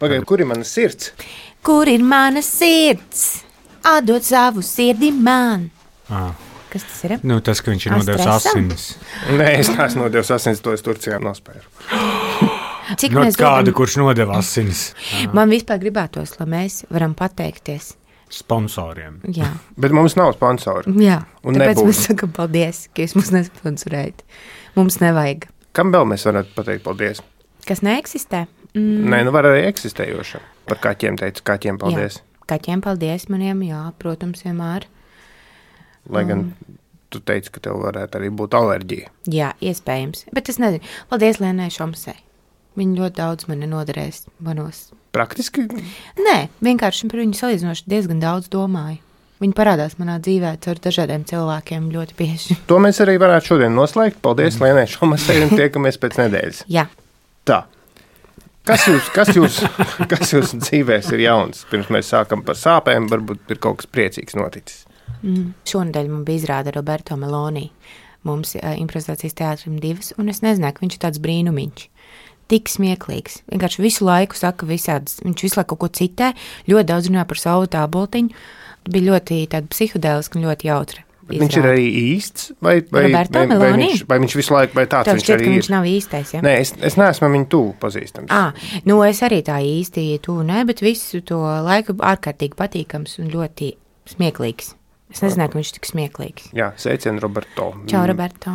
Pagaid, kur ir mana sirds? Kur ir mana sirds? Atdod savu sirdi man. Kas tas ir? Nu, tas, ka viņš ir nodevis asinis. Nē, es neesmu nodevis asinis, to es Turcijā nospēru. Cik No mēs kādu, dodam? kurš nodeva asinis Man vispār gribētos, lai mēs varam pateikties. sponsoriem. Jā, Bet mums nav sponsoru. jā. Un Tāpēc nebūs. mēs sakam paldies, ka jūs mūs nesponsorējat. Mums nevajag. Kam vēl mēs varētu pateikt paldies? Kas neeksistē? Nē, nu var arī eksistējošam. Par kaķiem teica, kaķiem paldies. Jā. Kaķiem paldies maniem, jā, protams, vienmēr. Lai gan tu teici, ka tev varētu arī būt alerģija. Jā, iespējams. Bet es nezinu. Paldies Lienai Šomsei. Viņa ļoti daudz man noderēs manos. Praktiski Nē, vienkārši par viņu salīdzinoši diezgan daudz domāju. Viņa parādās manā dzīvē caur dažādiem cilvēkiem ļoti bieži. to mēs arī varētu šodien noslēgt. Paldies, Lienai Šomasei, un tiekamies pēc nedēļas. Jā, Tā. Kas jūsu dzīvēs ir jauns? Pirms mēs sākam par sāpēm, varbūt ir kaut kas priecīgs noticis. šonadēļ man bija izrāda Roberto Meloni. Mums improvizācijas teātrim 2, un es nezināju, ka viņš ir tāds brīnumiņš. Tik smieklīgs. Vienkārši visu laiku saka visādas. Viņš visu laiku kaut ko citē, ļoti daudz runā par savu tāboltiņu. Bija ļoti tāda psihedēliska un ļoti jautra. Viņš ir arī īsts? Roberto Meloni? Vai viņš visu laiku, vai tāds Tev viņš šķiet, arī ka ir? viņš nav īstais, ja? Nē, es neesmu viņu tuvu pazīstams. Nu es arī tā īsti tuvu, ne, bet visu to laiku ārkārtīgi patīkams un ļoti smieklīgs. Es nezināju, ka viņš ir tik smieklīgs. Jā, sveicien, Roberto. Čau, Roberto.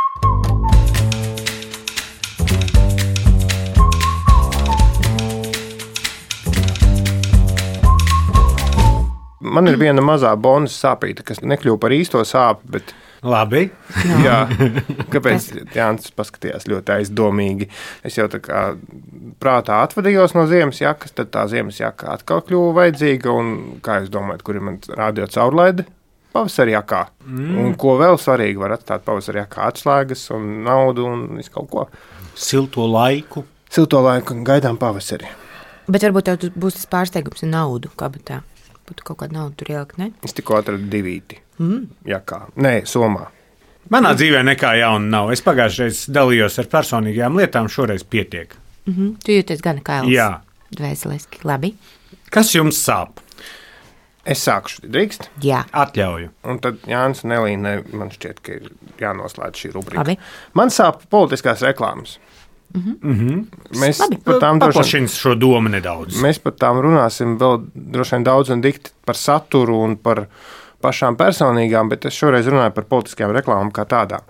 Man ir viena mazā bonus sāpīta, kas nekļuva par īsto sāpi, bet Labi. jā, kāpēc Jānis paskatījās ļoti aizdomīgi. Es jau tā kā prātā atvadījos no ziemas jakas, tad tā ziemas jaka atkal kļuva vajadzīga, un kā jūs domājat, kur ir man rādio caurlaide? Pavasarī jakā. Un ko vēl svarīgi var atstāt pavasarī jakā? Atslēgas un naudu un visu kaut ko. Silto laiku. Silto laiku un gaidām pavasarī. Bet varbūt tev būs tas pārsteigums ar naudu, kabatā. Būtu kaut kāda nauda tur ielikt, ne? Es tikko atradu 2 jakā. Nē, somā. Manā dzīvē nekā jauna nav. Es pagājušajā reizē dalījos ar personīgajām lietām, šoreiz pietiek. Tu jūties gan kails. Jā. Dvēseliski. Labi. Kas jums sāp? Es sākšu, drīkst? Jā. Atļauju. Un tad Jānis un Elīna, man šķiet, ka ir jānoslēdz šī rubrika. Labi. Man sāp politiskās reklāmas. Mēs Labi. par tām droši Paplašins šo domu nedaudz. Mēs par tām runāsim vēl droši vien daudz un dikti par saturu un par pašām personīgām, bet es šoreiz runāju par politiskajām reklāmām kā tādām.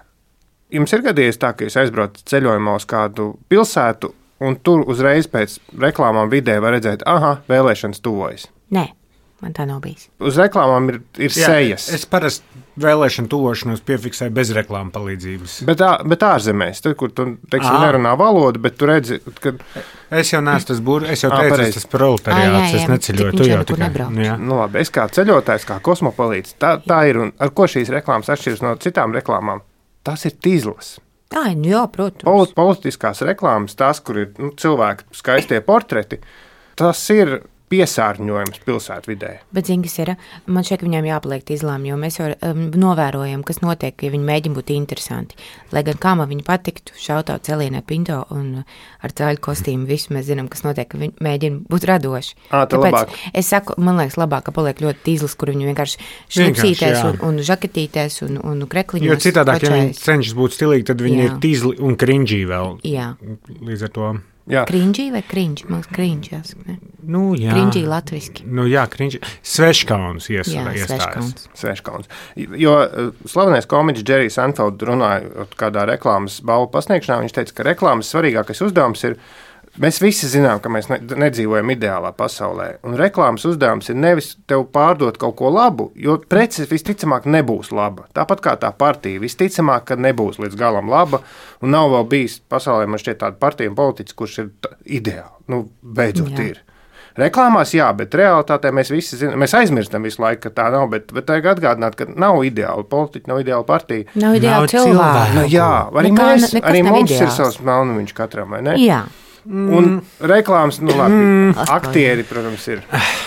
Jums ir gadījies tā, ka jūs aizbraucat ceļojumā uz kādu pilsētu, un tur uzreiz pēc reklāmām vidē var redzēt, vēlēšanas tuvojas. Nē, man tā nav bijis. Uz reklāmām ir sejas. Es parasti vēlēšanu tuvošanos piefiksēju bez reklāmas palīdzības. Bet ārzemēs, tur, kur tu nerunā valodu, bet tu redzi, ka Es jau neesmu tas burbuļs, es jau teicu, pareizi. tas proletariāts, es neceļoju. Cik viņš Tu jau nekur tikai. nebrauc. Jā. nu, labi, es kā ceļotājs, kā kosmopolīts, tā ir. Un ar ko šīs reklāmas atšķiras no citām reklāmām? Tas ir tīzlis. Jā, protams. Politiskās reklāmas, tās, kur ir cilvēki skaistie portreti, tas ir piesārņojums pilsētvidē. Bet, zini, kas ir? Man šķiet, ka viņiem jāpaliek tīzlām, jo mēs jau novērojam, kas notiek, ja viņi mēģina būt interesanti. Lai gan kā man viņi patiktu, šautāt Celīnai Pinto un ar cēļu kostīmu, visu mēs zinām, kas notiek, ka viņi mēģina būt radoši. Labāk. Es saku, man liekas, labāk, ka paliek ļoti tīzlis, kur viņi vienkārši šlipsītēs jā. un žaketītēs un krekliņos. Jo citādāk, ja viņi kočējas. cenšas būt stilīgi, tad viņi Jā. ir tīzli un krinģī vēl. Jā. Līdz ar to. Jā. Krinģī vai krinģi? Man liekas, krinģi jāsaka, ne? Nu, jā. Krinģī latviski. Nu, jā, krinģī. Sveškauns Jā, iestājas. sveškauns. Sveškauns. Jo slavenais komiķis Džerijs Anfelds runāja kādā reklāmas balvu pasniegšanā. Viņš teica, ka reklāmas svarīgākais uzdevums ir, mēs visi zinām, ka mēs nedzīvojam ideālā pasaulē. Un reklāmas uzdevums ir nevis tev pārdot kaut ko labu, jo prece visticamāk nebūs laba. Tāpat kā tā partija, visticamāk, ka nebūs līdz galam laba. Un nav vēl bijis pasaulē, man šķiet, tāda partija un politiķis, kurš ir ideāli. Nu, beidzot Jā. ir. Reklāmās jā, bet realitātē mēs visi zinām, mēs aizmirstam visu laiku, ka tā nav, bet vajag atgādināt, ka nav ideāla politiķa, nav ideāla partija. Nav ideāli Nav cilvēku. cilvēki. Nu, jā, arī, Nekas arī nav mums ir ideāls. savs melnumiņš katram, vai ne? Jā. Un reklāmas, nu labi, aktieri, protams, ir.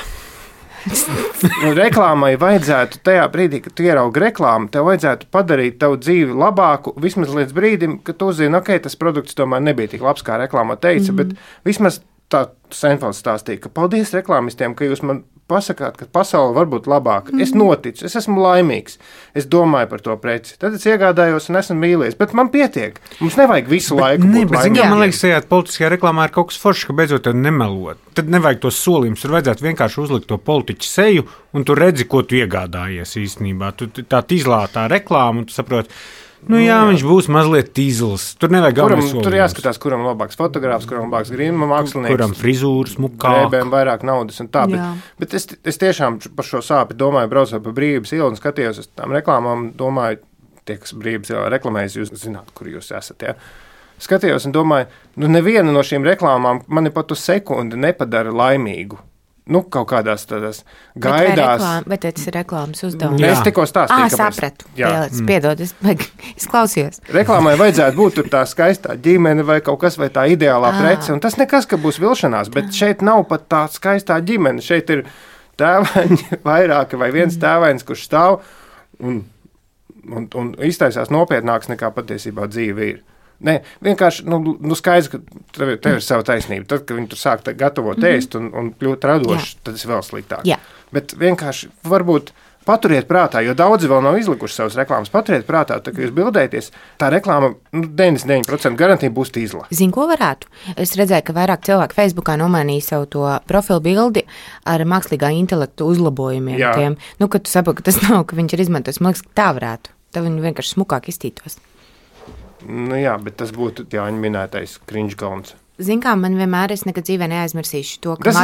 Nu, reklāmai vajadzētu tajā brīdī, kad tu ieraugi reklāmu, tev vajadzētu padarīt tavu dzīvi labāku, vismaz līdz brīdim, kad tu uzzini, ok, tas produkts tomēr nebija tik labs, kā reklāmā teica, bet vismaz tā Seinfelds stāstīja, ka paldies reklāmistiem, ka jūs man pasakāt, ka pasaule var būt labāka. Es noticu, es esmu laimīgs, es domāju par to preci. Tad es iegādājos un esmu mīlējis, bet man pietiek. Mums nevajag visu laiku būt laimīgiem. Man liekas, tajā politiskajā reklāmā ir kaut kas foršs, ka beidzot tev nemelot. Tad nevajag tos solījumus, tur vajadzētu vienkārši uzlikt to politiķu seju, un tu redzi, ko tu iegādājies īstenībā. Tu tā izlātā reklāma, un tu saproti, viņš būs mazliet tīzls. Tur nevajag galvenais solījums. Tur jāskatās, kuram labāks fotogrāfs, kuram labāks grīma mākslinieks. Kuram frizūras, mukāk. Grēbēm vairāk naudas un tā. Bet es tiešām par šo sāpi domāju, braucot pa Brīvības ielu un skatījos uz tām reklāmām, domāju, tie, kas Brīvības ielā reklamējas, jūs zināt, kur jūs esat, ja? Skatījos un domāju, neviena no šīm reklāmām mani pat uz sekundi nepadara laimīgu. Kaut kādās tādās gaidās. Vai tas ir reklāmas uzdevums? Es tikko stāstīju, sapratu. Piedod, es klausījos. Reklāmai vajadzētu būt tur tā skaistā ģimene vai kaut kas, vai tā ideālā prece, un tas nekas, ka būs vilšanās, bet šeit nav pat tā skaistā ģimene. Šeit ir tēvaņi vairāki vai viens tēvains, kurš stāv un iztaisās nopietnāks nekā patiesībā dzīve ir. Nē, vienkārši skaidrs, ka tev ir sava taisnība. Tad, kad viņi tur sāk gatavot ēst un kļūt radoši, tad tas ir vēl sliktāk. Jā. Bet vienkārši varbūt paturiet prātā, jo daudzi vēl nav izlikuši savas reklāmas. Paturiet prātā, tad, kad jūs bildēties, tā reklāma 99% garantīja būs tīzla. Zinu, ko varētu? Es redzēju, ka vairāk cilvēku Facebookā nomainīja savu to profilu bildi ar mākslīgā intelektu uzlabojumiem. Tiem. Kad tu saproti, ka tas nav, ka viņš ir izmantojis. Man liekas, ka tā varētu. Tad viņi vienkārši smukāk iztītos. Jā, bet tas būtu Jāņa minētais cringe galns. Zini, kā man vienmēr, es nekad dzīvē neaizmirsīšu to, ka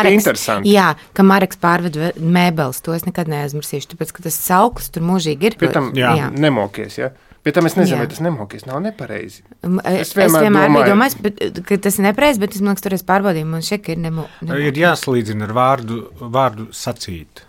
ka Mareks pārved mēbeles, to es nekad neaizmirsīšu, tāpēc, ka tas sauklis tur mūžīgi ir. Pie tam nemokies, ja? Pie tam es nezinu, vai tas nemokies, nav nepareizi. Es vienmēr biju domājis, ka tas ir nepareizi, bet es man liekas, tur es pārbaudīju, man šeit ir Ir jāsalīdzina ar vārdu sacīt.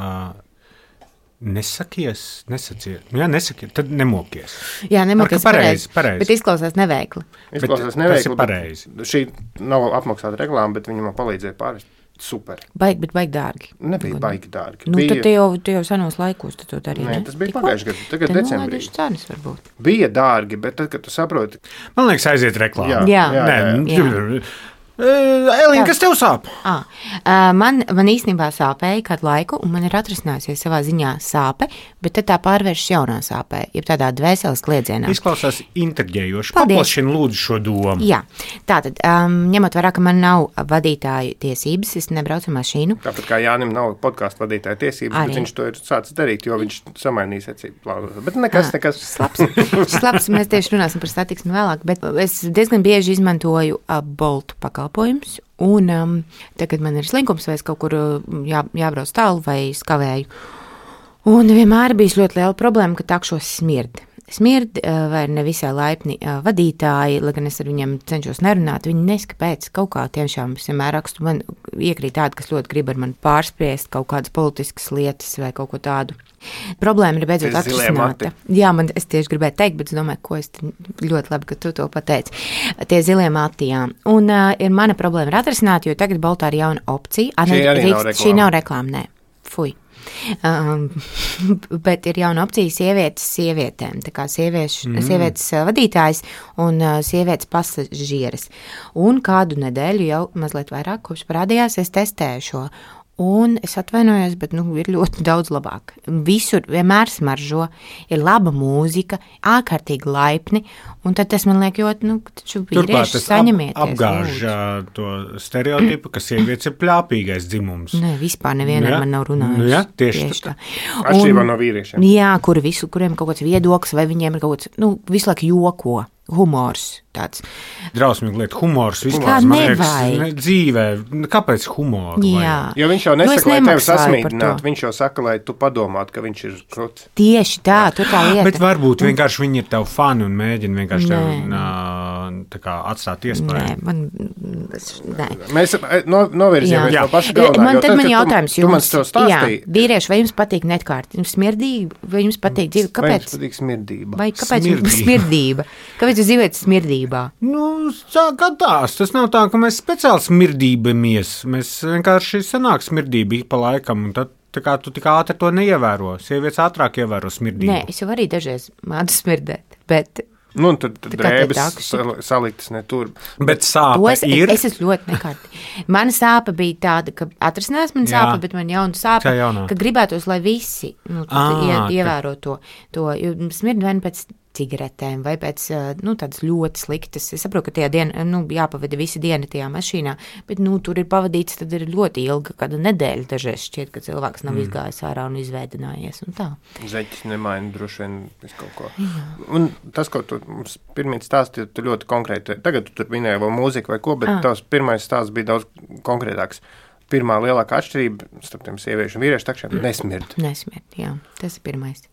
Nesakies, tad nemokies. Jā, nemokies pareizi. Bet izklausās neveikli. Tas ir pareizi. Šī nav apmaksāta reklāma, bet viņi man palīdzēja pārvest. Super. Bet baigi dārgi. Nebija baigi dārgi. Tad te jau senos laikos tu to darīji. Nē, tas bija pagājuši gadu, tagad decembrī. Cenas varbūt. Bija dārgi, bet tad, kad tu saproti. Man liekas, aiziet reklāma. Jā. Elīna, kas tev sāp? Man īstenībā sāpēja kādu laiku, un man ir atrisinājusies savā ziņā sāpe, bet tad tā pārvēršas jaunā sāpē, jeb tādā dvēseles kliedzienā. Izklausās intriģējoši. Paplašina lūdzu šo domu. Jā, tātad, ņemot vērā, ka man nav vadītāju tiesības, es nebraucu mašīnu. Tāpat kā Jānim nav podkāstu vadītāju tiesības, bet viņš to ir sācis darīt, jo viņš samainīja secību plānu. Bet nekas. Labs, mēs tieši runāsim par satiksmi vēlāk, bet es diezgan bieži izmantoju Boltu pakalpojumus. Un tagad man ir slinkums, vai es kaut kur jābrauc tālu vai skavēju. Un vienmēr bijis ļoti liela problēma, ka takšos smird. Vai ne visai laipni vadītāji, lai gan es ar viņiem cenšos nerunāt, viņi neskapēc kaut kā tiešām es vienmēr rakstu, man iekrīt tādi, kas ļoti grib ar mani pārspriest kaut kādas politiskas lietas vai kaut ko tādu. Problēma ir beidzot atrisināta. Jā, es tieši gribēju teikt, bet es domāju, ko es ļoti labi, ka tu to pateici. Tie zilie mati, jā. Un mana problēma ir atrisināta, jo tagad Boltā ir jauna opcija. Šī nav reklāma, nē. Fui. Bet ir jauna opcija sievietes sievietēm, tā kā sievietes vadītājs un sievietes pasažieres. Un kādu nedēļu jau mazliet vairāk, kopš parādījās, es testēju šo. Un es atvainojos, bet ir ļoti daudz labāk. Visur vienmēr smaržo, ir laba mūzika, ārkārtīgi laipni, un tad tas man liek ļoti, taču vīrieši saņemieties. Apgāž to stereotipu, ka sievietes ir pļāpīgais dzimums. Nē, vispār nevienam man nav runājusi. Jā, tieši tā. Atšķirībā no vīriešiem. Jā, kuriem kaut kāds viedoklis, vai viņiem ir kaut kāds, visu laiku joko. Humors tāds. Drausmīgi lieta, humors vispār. Dzīvē, kāpēc humors? Jā. Jo viņš jau nesaka, lai tevi sasmīdinātu, viņš jau saka, lai tu padomātu, ka viņš ir kruts. Tieši tā, tur tā lieta. Bet varbūt vienkārši viņi ir tev fani un mēģina vienkārši tev atstāt iespēju. Nē. Mēs novirzījāmies no paša galvenā. Tad man jautājums jums. Tu man to stāstīji. Jā, vīrieši, vai jums patīk netkārt? Jums smirdība? Vai jums patīk dzīve? Kāpēc? Vai jums patīk smirdība? Vai kāpēc jums smirdība? Kāpēc jūs dzīvojat smirdībā? Skatās. Tas nav tā, ka mēs speciāli smirdībamies. Mēs vienkārši sanāk smirdība pa laikam, un tad tu tik ātri to neievēro. Sievietes ātrāk ievēro smirdību. Nē, es jau arī dažreiz mādu smirdēt, bet Nu, tad drēbes saliktas ne tur. Bet sāpe ir? Es esmu ļoti nekārtīgi. Mana sāpe bija tāda, ka atrasinās man sāpe, bet man jauna sāpe, ka gribētos, lai visi ievēro to. Jo smird vien pēc cigaretēm vai pēc tādas ļoti sliktas. Es saprotu, ka tajā dienā jāpavada visa diena tajā mašīnā, bet tur ir pavadīts, tad ir ļoti ilga, kāda nedēļa dažreiz šķiet, ka cilvēks nav izgājis ārā un izveidinājies un tā. Zeķis nemaina droši vien visu kaut ko. Jā. Un tas, ko tu mums pirmīt stāstīji, tu ļoti konkrēti, tagad tu tur minēji vēl mūziku vai ko, bet tavs pirmais stāsts bija daudz konkrētāks. Pirmā lielākā atšķirība starp tiem sieviešu un vīriešu takšiem nesmird. Nesmird, jā, tas ir pirmais.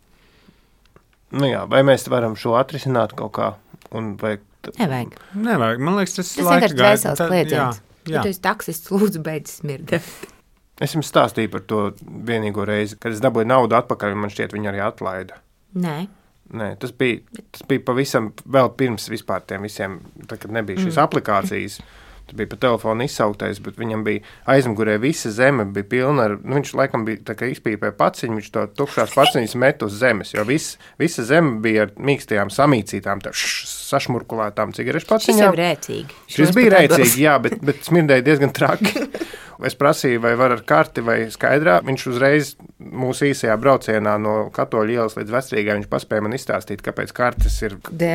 Nu jā, vai mēs varam šo atrisināt kaut kā? Nevajag. Man liekas, tas vienkārši dvēseles kliedziens. Ja tu esi taksists, lūdzu, beidz smirdēt. Es jums stāstīju par to vienīgo reizi, kad es dabūju naudu atpakaļ, un man šķiet, viņi arī atlaida. Nē, tas bija pavisam vēl pirms vispār tiem visiem, tad, kad nebija šīs aplikācijas. Tas bija pa telefonu izsauktais, bet viņam bija aizmugurē visa zeme, bija pilna ar, viņš laikam bija tā kā izpīpē paciņu, viņš to tukšās paciņas met uz zemes, jo visa zeme bija ar mīkstajām samīcītām, sašmurkulētām cigarešu paciņām. Šis jau rēcīgi. Šis bija rēcīgi, jā, bet smirdēja diezgan traki. Es prasīju, vai var ar karti vai skaidrā. Viņš uzreiz mūsu īsajā braucienā no Katoļu ielas līdz Vecrīgai, viņš paspēja man izstāstīt, kāpēc kartes ir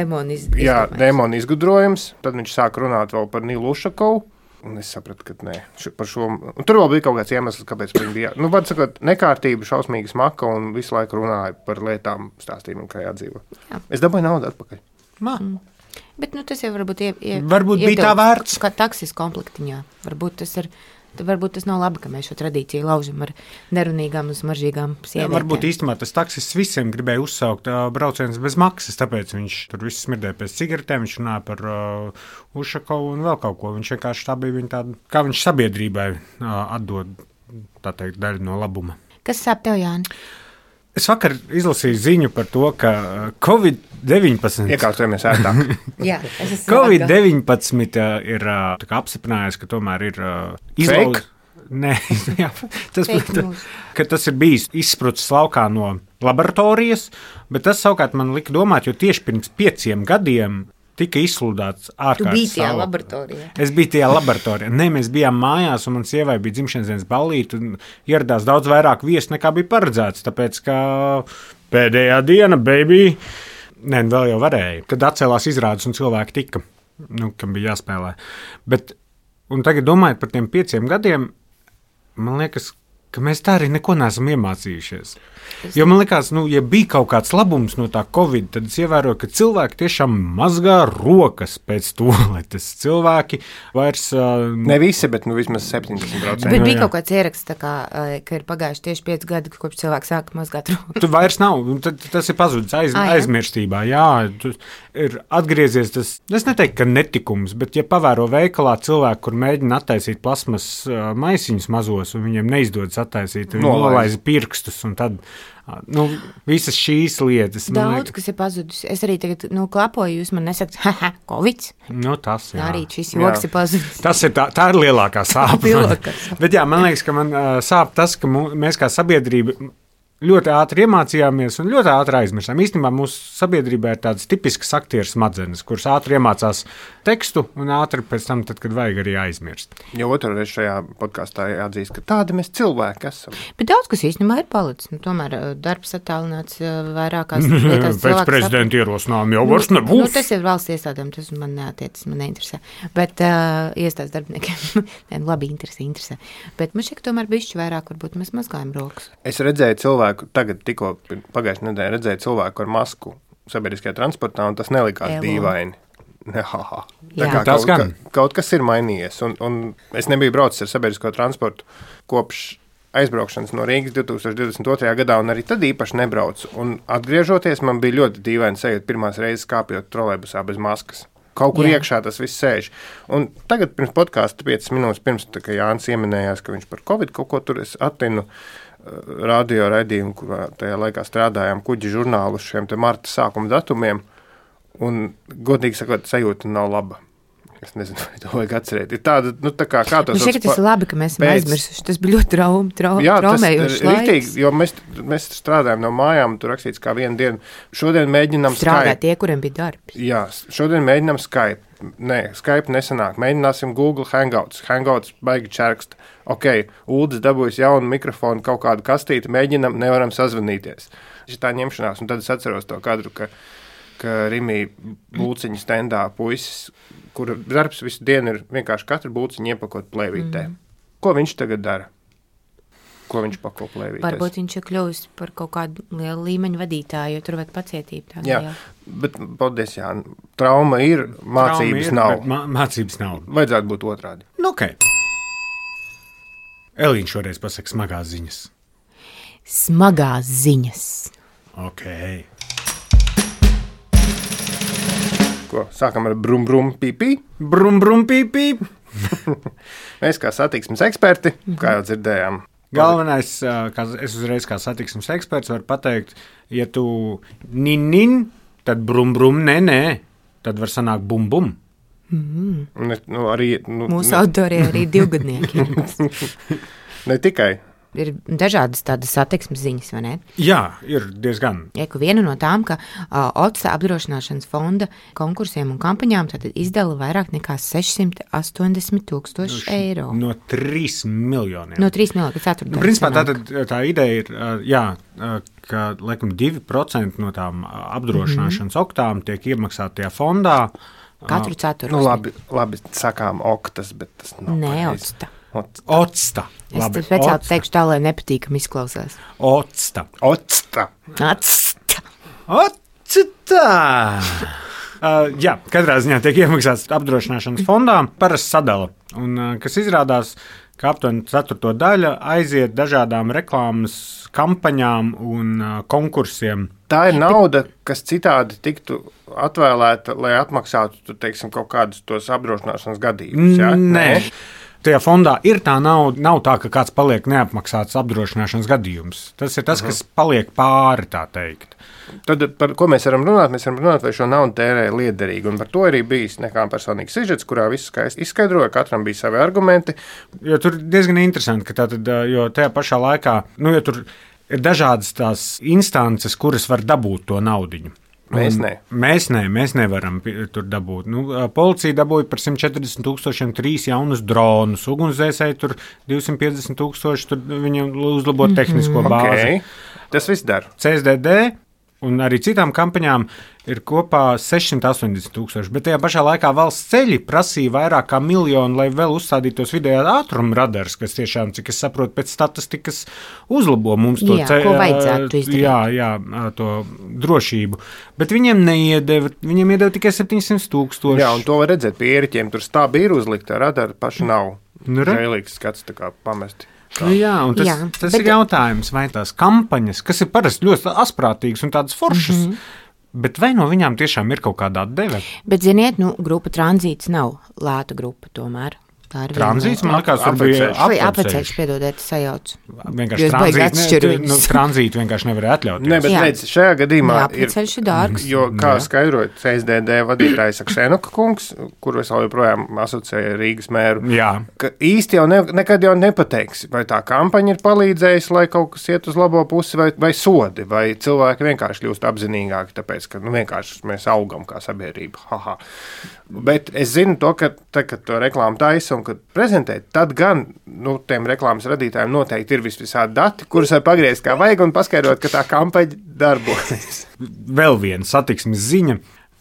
dēmona izgudrojums. Tad viņš sāk runāt vēl par Nilu Ušakovu. Un es sapratu, ka nē, par šo. Un tur vēl bija kaut kāds iemesls, kāpēc viņi bija. Var sakot, nekārtība, šausmīga smaka un visu laiku runāja par lietām, stāstījumu, kā jādzīvo. Jā. Es dabūju naudu atpakaļ. Bet tas jau varbūt bija tā vērts. Kā taksis komplektiņā. Varbūt tas nav labi, ka mēs šo tradīciju laužam ar nerunīgām un smaržīgām sievietēm. Varbūt īstenībā tas taksists visiem gribēja uzsaukt braucienus bez maksas, tāpēc viņš tur viss smirdēja pēc cigaretēm, viņš runāja par Ušakovu un vēl kaut ko. Viņš vienkārši tā bija viņa tāda, kā viņš sabiedrībai atdod, tā teikt, daļu no labuma. Kas sāp tev, Jāni? Es vakar izlasīju ziņu par to, ka Covid-19 iekārtojamies ērtāk. Jā, Covid-19 ir apstiprinājies, ka tomēr ir fake? Nē, jā, tas ir bijis izsprucis laukā no laboratorijas, bet tas savukārt man lika domāt, jo tieši pirms 5 gadiem tika izsludināts ārkārtas stāvoklis. Tu biji tajā laboratorijā? Es biju tajā laboratorijā. Nē, mēs bijām mājās, un man sievai bija dzimšanas dienas ballīte, un ieradās daudz vairāk viesu, nekā bija paredzēts, tāpēc, ka pēdējā diena, baby, vēl jau varēja. Tad atcēlās izrādes, un cilvēki tika, kam bija jāspēlē. Un tagad domājot par tiem 5 gadiem, man liekas, ka mēs tā arī neko neesam iemācījušies. Jo man liekas, ja bija kaut kāds labums no tā Covid, tad es ievēroju, ka cilvēki tiešām mazgā rokas pēc toaletes. Cilvēki vairs... Ne visi, bet vismaz 70%. Bet bija kaut kāds ieraksts, ka ir pagājuši tieši 5 gadi, kopš cilvēki sāka mazgāt rokas. Tu vairs nav, tas ir pazudis aizmirstībā. Jā, ir atgriezies tas, es neteiktu, ka netikums, bet ja pavēro veikalā cilvēku, kur mēģina attaisīt plasmas maisiņus mazos, un viņiem neizdodas attaisīt, viņi nolaiza pirkstus, un tad visas šīs lietas. Daudz, kas ir pazudis. Es arī tagad klapoju, jūs man nesakat, Covid. Tas jā. Arī šis joks ir pazudis. Tā ir lielākā sāpe. Bet jā, man liekas, ka man sāp tas, ka mēs kā sabiedrība ļoti ātri iemācījāmies un ļoti ātri aizmirsām. Īstenībā mūsu sabiedrībā ir tādas tipiskas aktieru smadzenes, kuras ātri iemācās tekstu un ātri pēc tam, tad, kad vajag arī aizmirst. Jo otru reizi šajā podkāstā jāatzīst, ka tādi mēs cilvēki esam. Bet daudz, kas īstenībā ir palicis. Tomēr darbs attālināts vairākās lietās. Pēc prezidenta ierosinājuma jau vairs nebūs. Tas ir valsts iestādēm, tas man neatiecas, man neinteresē. Bet iestādes darbiniekiem labi interesē. Bet man šķiet, ka tomēr bišķi vairāk varbūt mēs mazgājam rokas. Es redzēju cilvēku, tagad tikko pagājušajā nedēļā redzēju cilvēku ar masku sabiedriskajā transportā, un tas nelikās dīvaini. Kaut kas ir mainījies, un es nebiju braucis ar sabiedrisko transportu kopš aizbraukšanas no Rīgas 2022. gadā, un arī tad īpaši nebraucu. Un atgriežoties, man bija ļoti dīvaini sajūta pirmās reizes kāpjot trolejbusā bez maskas. Kaut kur iekšā tas viss sēž. Un tagad pirms podkāsta 5 minūtes pirms, ka Jānis ieminējās, ka viņš par Covid kaut ko tur es attinu radio raidījumu, kurā tajā laikā strādājām kuģi žurnālu uz šiem te marta sākuma datumiem, un godīgi sakot, sajūta nav laba. Es nezinu, vai to vajag atcerēt. Ir tāda, kā to sauc. Šķiet, tas ir labi, ka mēs esam aizmirsuši. Tas bija ļoti traumējošs laiks. Rītīgi, jo mēs strādājam no mājām, tur rakstīts kā vienu dienu. Šodien mēģinām strādāt tie, kuriem bija darbs. Jā, šodien mēģinām Skype. Nē, Skype nesanāk. Mēģināsim Google Hangouts. Hangouts baigi čerkst. Ok, Uldis dabūjis jaunu mikrofonu, kaut kādu kastīti, mēģinām, nevaram sazvanīties. Šitā ņemšanās, un tad es atceros to kadru, ka Rimī būciņu stendā puisis, kura darbs visu dienu ir vienkārši katru būciņu iepakot plēvītē. Ko viņš tagad dara? Ko viņš pako plēvītēs? Varbūt viņš ir kļuvis par kaut kādu lielu līmeņu vadītāju, jo tur vajag pacietību. Jā, bet paldies, Jā. Trauma ir, mācības nav. Mācības nav. Vajadzētu būt otrādi. Ok. Elīna šoreiz pasaka smagās ziņas. Smagās ziņas. Ok. Ko? Sākam ar brum pīpī. Brum pīpī. Mēs kā satiksmes eksperti, kā jau dzirdējām. Galvenais, es uzreiz kā satiksmes eksperts varu pateikt, ja tu nin, tad brum, nē, tad var sanākt bum. Mūsu autori arī divgadnieki. Ne tikai. Ir dažādas tādas satiksmes ziņas, vai ne? Jā, ir diezgan. Viena no tām, ka OTSA apdrošināšanas fonda konkursiem un kampaņām tad izdala vairāk nekā 680,000 eiro. No 3 miljoniem. No 3 miljoniem, kas ceturtdaļa. Principā tā ideja ir, ka laikam 2% no tām apdrošināšanas oktām tiek iemaksāti tajā fondā. Katru ceturtdaļu. Labi, sakām oktas, bet tas nav pareizi. Octa. Es speciāli teikšu tā, lai nepatīkam izklausās. Octa. Jā, katrā ziņā tiek iemaksāts apdrošināšanas fondā, parasti sadala. Un kas izrādās, ka aptuveni 4. daļa aiziet dažādām reklāmas kampaņām un konkursiem. Tā ir nauda, kas citādi tiktu atvēlēta, lai atmaksātu, teiksim, kaut kādus tos apdrošināšanas gadījumus. Ja? Nē. Tajā fondā ir tā nauda, nav tā, ka kāds paliek neapmaksāts apdrošināšanas gadījums. Tas ir tas, kas paliek pāri, tā teikt. Tad par ko mēs varam runāt? Mēs varam runāt, vai šo naudu tērē liederīgi. Un par to arī bijis nekā personīgs sižets, kurā viss skaisti izskaidroja, katram bija savi argumenti. Jo tur diezgan interesanti, ka tātad, jo tajā pašā laikā, ja tur ir dažādas tās instances, kuras var dabūt to naudiņu. Mēs nevaram tur dabūt. Policija dabūja par 140,000 3 jaunus dronus, ugunsdzēsēji tur 250,000, tur viņiem uzlabot tehnisko bāzi. Okay. Tas viss dara. CSDD un arī citām kampaņām ir kopā 680,000, bet tajā pašā laikā valsts ceļi prasīja vairāk kā 1 miljonu, lai vēl uzstādītos vidējā ātruma radars, kas tiešām, cik es saprotu, pēc statistikas uzlabo mums to ko vajadzētu izdarīt. Jā, to drošību. Bet viņiem neiedeva, viņiem iedeva tikai 700,000. Jā, un to var redzēt pie ieриķiem, tur stābi ir uzlikta, radari paši nav. Žēlīgs skats tā kā pamesti. Jā, un tas ir jautājums, vai tās kampaņas, kas ir parasti ļoti asprātīgas un tādas foršas, bet vai no viņām tiešām ir kaut kādā deve? Bet, ziniet, grupa Tranzīts nav lēta grupa tomēr. Tranzīts, man liekas, tur bija apveceļš, piedodiet, sajauc. Vienkārši tranzītu vienkārši nevarēja atļauties. Ne, bet redz, šajā gadījumā apveceļš ir dārgs. Jo, kā skaidroja CSDD vadītājs Aksenuka kungs, kuru es vēl joprojām asociēju Rīgas mēru, ka īsti jau nekad jau nepateiks, vai tā kampaņa ir palīdzējusi, lai kaut kas iet uz labo pusi, vai sodi, vai cilvēki vienkārši kļūst apzinīgāki, tāpēc, ka vienkārši mēs augam kā sabiedrība. Haha. Bet es zinu to, ka kad to reklāmu taisa un kad prezentē, tad gan tiem reklāmas radītājiem noteikti ir visādi dati, kurus var pagriezt kā vajag un paskaidrot, ka tā kampaņa darbojas. Vēl viena satiksmes ziņa.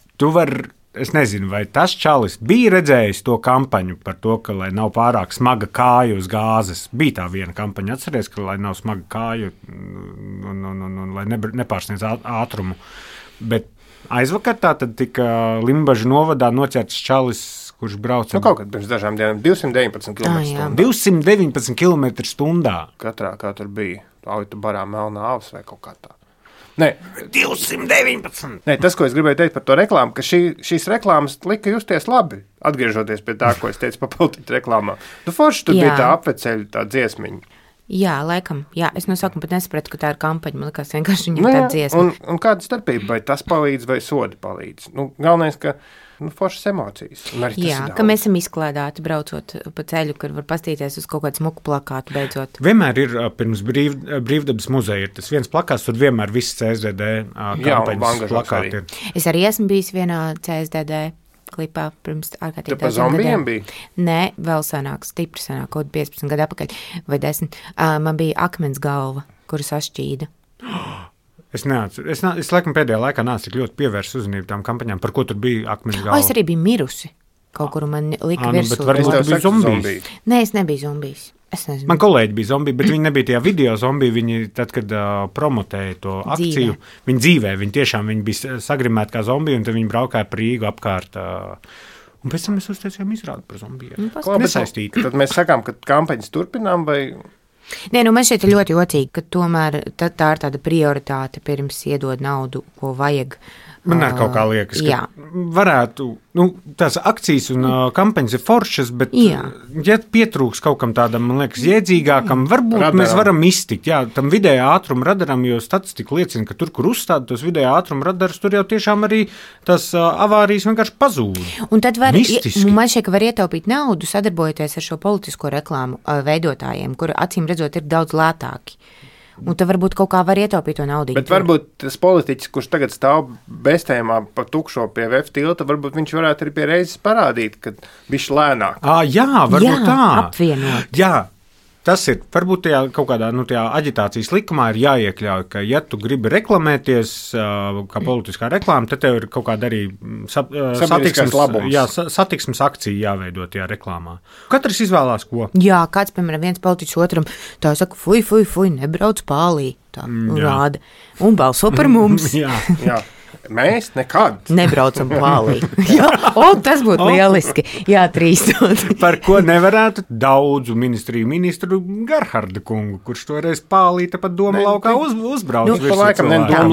Es nezinu, vai tas čalis bija redzējis to kampaņu par to, ka, lai nav pārāk smaga kāja uz gāzes. Bija tā viena kampaņa, atceries, ka, lai nav smaga kāja un lai nepārsniedz ātrumu. Bet aizvakar tā tad tika Limbažu novadā noķerts čalis, kurš brauca. Kaut kad pirms dažām dienām 219 km/h. 219 km/h. Katrā, kā tur bija, auto barā melnā avs vai kaut kā tā. Nē, 219! Nē, tas, ko es gribēju teikt par to reklāmu, ka šīs reklāmas lika justies labi, atgriežoties pie tā, ko es teicu par politiķu reklāmā. Forši tur bija tā apveceļa, tā dziesmiņa. Jā, laikam. Jā, es no sākuma pat nesapratu, ka tā ir kampaņa. Man liekas, vienkārši viņam tāda dziesma. Un kāda starpība, vai tas palīdz, vai sodi palīdz? Galvenais, ka foršas emocijas. Jā, ka mēs esam izklādāti braucot pa ceļu, kur var pastīties uz kaut kādu smuku plakātu beidzot. Vienmēr ir pirms brīvdabas muzeja, ir tas viens plakāts, tur vienmēr viss CSDD kampaņas plakāti ir. Es arī esmu bijis vienā CSDD klipā pirms ārkārtīgi daudz gadiem. Bija? Nē, vēl senāk, stipri senāk, kaut 15 gadu atpakaļ vai 10. Man bija akmens galva, kuras sašķīda. Es laikam pēdējā laikā nāc tik ļoti pievērst uzmanību tām kampaņām, par ko tur bija akmens galva. Es arī biju mirusi. Kaut kur man lika virsū. Bet varbūt tu biji zombijs. Nē, es nebiju zombijs. Man kolēģi bija zombiji, bet viņi nebija tajā video zombiji. Viņi, tad, kad promotēja to akciju, viņi dzīvē, viņi bija sagrimēti kā zombiji, un tad viņi braukāja pa Rīgu apkārt. Un pēc tam mēs uztaisījām izrādi par zombijiem. Nesaistīti. Tad mēs sakām, ka kampaņas turpinām vai... Nē, man šeit ir ļoti jocīgi, ka tomēr tā ir tāda prioritāte pirms iedod naudu, ko vajag. Man arī kaut kā liekas, ka varētu, tās akcijas un kampaņas ir foršas, bet, ja pietrūks kaut kam tādam, man liekas, jēdzīgākam, varbūt radaram. Mēs varam iztikt, tam vidējā ātruma radaram, jo statistika liecina, ka tur, kur uzstāda tos vidējā ātruma radarus, tur jau tiešām arī tās avārijas vienkārši pazūd. Un tad man šeit, ka var ietaupīt naudu, sadarbojoties ar šo politisko reklāmu veidotājiem, kuri acīm redzot ir daudz lētāki. Un tad varbūt kaut kā var ietaupīt to naudu. Bet varbūt tas politiķis, kurš tagad stāv bestējumā pa tukšo pie VF tilta, varbūt viņš varētu arī pie reizes parādīt, ka bišķi lēnāk. Jā, varbūt tā. Apvienot. Jā. Tas ir, varbūt tajā kaut kādā tajā aģitācijas likumā ir jāiekļauj, ka, ja tu gribi reklamēties kā politiskā reklāma, tad tev ir kaut kāda arī satiksmes akcija jāveido tajā reklāmā. Katrs izvēlās ko. Jā, kāds, piemēram, viens politiķis otram tā saka, fuj, nebrauc pālī, tā rāda, un balso par mums. Jā. Mēs nekad nebraucam pālī. Tas būtu lieliski. Jā, trīstot. Par ko nevarētu daudzu ministru Gerharda kungu, kurš toreiz pālī tepat Doma laukā uzbrauc. Laikam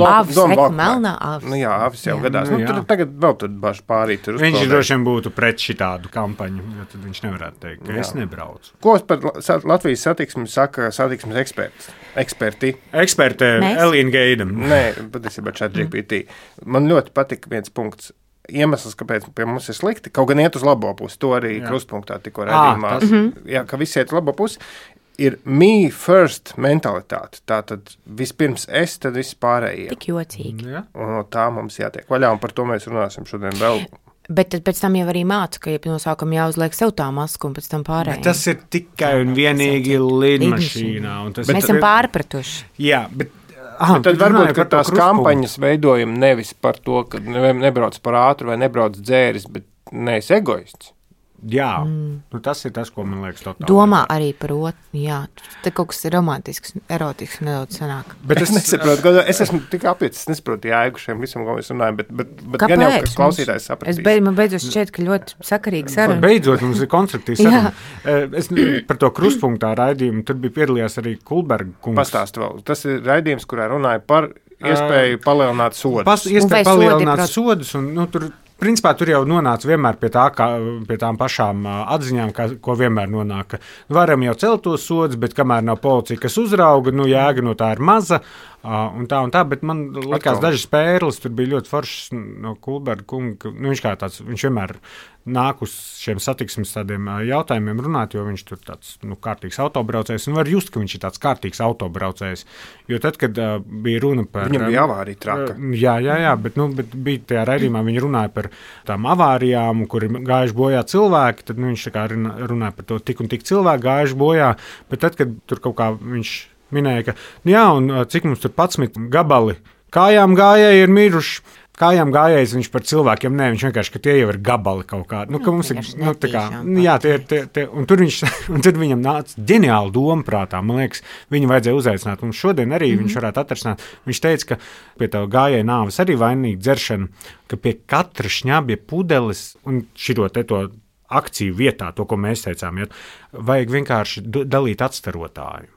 melnā avis. Jā, avis jau gadās. Tur tagad vēl tur baši pārīt. Viņš droši vien būtu pret šitādu kampaņu, jo tad viņš nevarētu teikt, ka es nebraucu. Ko par Latvijas satiksmi saka satiksmes eksperti? Eksperte Elīna Geidam. Nē, patiesībā ChatGPT. Man ļoti patika viens punkts. Iemesls, kāpēc pie mums ir slikti, kaut gan iet uz labo pusi, to arī krustpunktā tikko redzījumā. Jā, ka visi iet uz labo pusi, ir me first mentalitāte. Tātad vispirms es, tad viss pārējie. Tik jocīgi. Ja? Un no tā mums jātiek vaļā, un par to mēs runāsim šodien vēl. Bet tad pēc tam jau arī māca, ka no sākuma jāuzliek sev tā maska un pēc tam pārējiem. Bet tas ir tikai un vienīgi lidmašīnā. Mēs esam pārpratuši. Jā, bet tad varbūt, ka tās kampaņas veidojam nevis par to, ka nebrauc par ātru vai nebrauc dzēris, bet neesi egoists. Jā, tas ir tas, ko man liekas totāli. Domā arī par otru, jā, te kaut kas romantisks, erotisks nedaudz sanāk. Bet es nesaprotu, es esmu tik apiecis, es nesaprotu jāiegu šiem visam, ko mēs runājam, bet gan jau, ka klausītājs sapratīs. Man beidzot šķiet, ka ļoti sakarīgi saruna. Beidzot, mums ir konstruktīvs saruna. Es par to krustpunktā raidījumu, tur bija piedalījās arī Kulberga kungs. Pastāst vēl, tas ir raidījums, kurā runāja par iespēju palielināt sodus. Iespēju palielināt sodus, un tur... Principā tur jau nonāca vienmēr pie tām pašām atziņām, ko vienmēr nonāk. Varam jau celt tos sodus, bet kamēr nav policija, kas uzrauga, jēga no tā ir maza. Un tā, bet man likās dažas pērles, tur bija ļoti foršas no Kulberga kunga. Viņš vienmēr nāk uz šiem satiksmes tādiem jautājumiem runāt, jo viņš tur tāds kārtīgs autobraucējs, un var just, ka viņš ir tāds kārtīgs autobraucējs. Jo tad, kad bija runa par... Viņam bija avārija traka. Jā, bet bija tajā raidījumā, viņi runāja par tām avārijām, kur ir gājuši bojā cilvēki, tad viņš tā kā runāja par to tik un tik cilvēki gājuši bojā, bet tad, kad tur kaut kā viņš minēja, ka un cik mums tur 11 gabali kājām gājēji ir miruši, kājām gājējis viņš par cilvēkiem, viņš vienkārši, ka tie jau ir gabali kaut kādi. Ka mums ir, tā kā, jā, tie, un tad viņam nāca ģeniāla doma prātā, man liekas, viņu vajadzēja uzaicināt, un šodien arī viņš varētu atrasināt. Viņš teica, ka pie tā gājēja nāves arī vainīga dzeršana, ka pie katra šņabja pudeles un šito te to akciju vietā, to, ko mēs teicām, vajag vienkārši dalīt atstarotāju.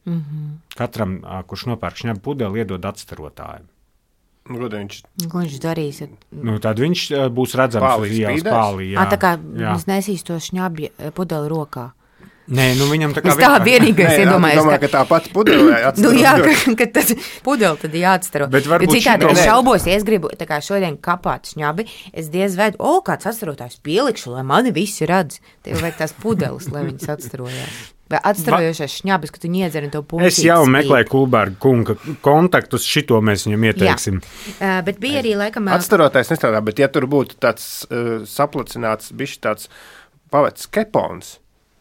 Katram, kurš nopērk šņabja pudeli, iedod atstarotāju. Viņš darīs. Tad viņš būs redzams uz ielas pālī. Tā kā viņš nesīs to šņabja pudeli rokā. Nē, nu viņam tā kā Es tā vienīgais iedomājos. Domāju, ka tā pati pudelē Nu jā, ka tas pudeli tad jāatstaro. Bet varbūt citādi šito- es šaubos, ja es gribu tā kā šodien kapāt šņabi, es diez veidu, kāds atstarotājs pielikšu, lai mani visi redz. Tev vajag tās pudeles, lai viņas atstarojās. Vai atstarojošais šņabis, ka tu iedzeri to pudelī. Es jau meklēju Kulberga kunga kontaktus, šito mēs viņam ieteiksim. Bet bija arī laikam. Atstarotais nestrādā, bet ja tur būtu tāds saplacināts, bišķi tāds pavecs kepons,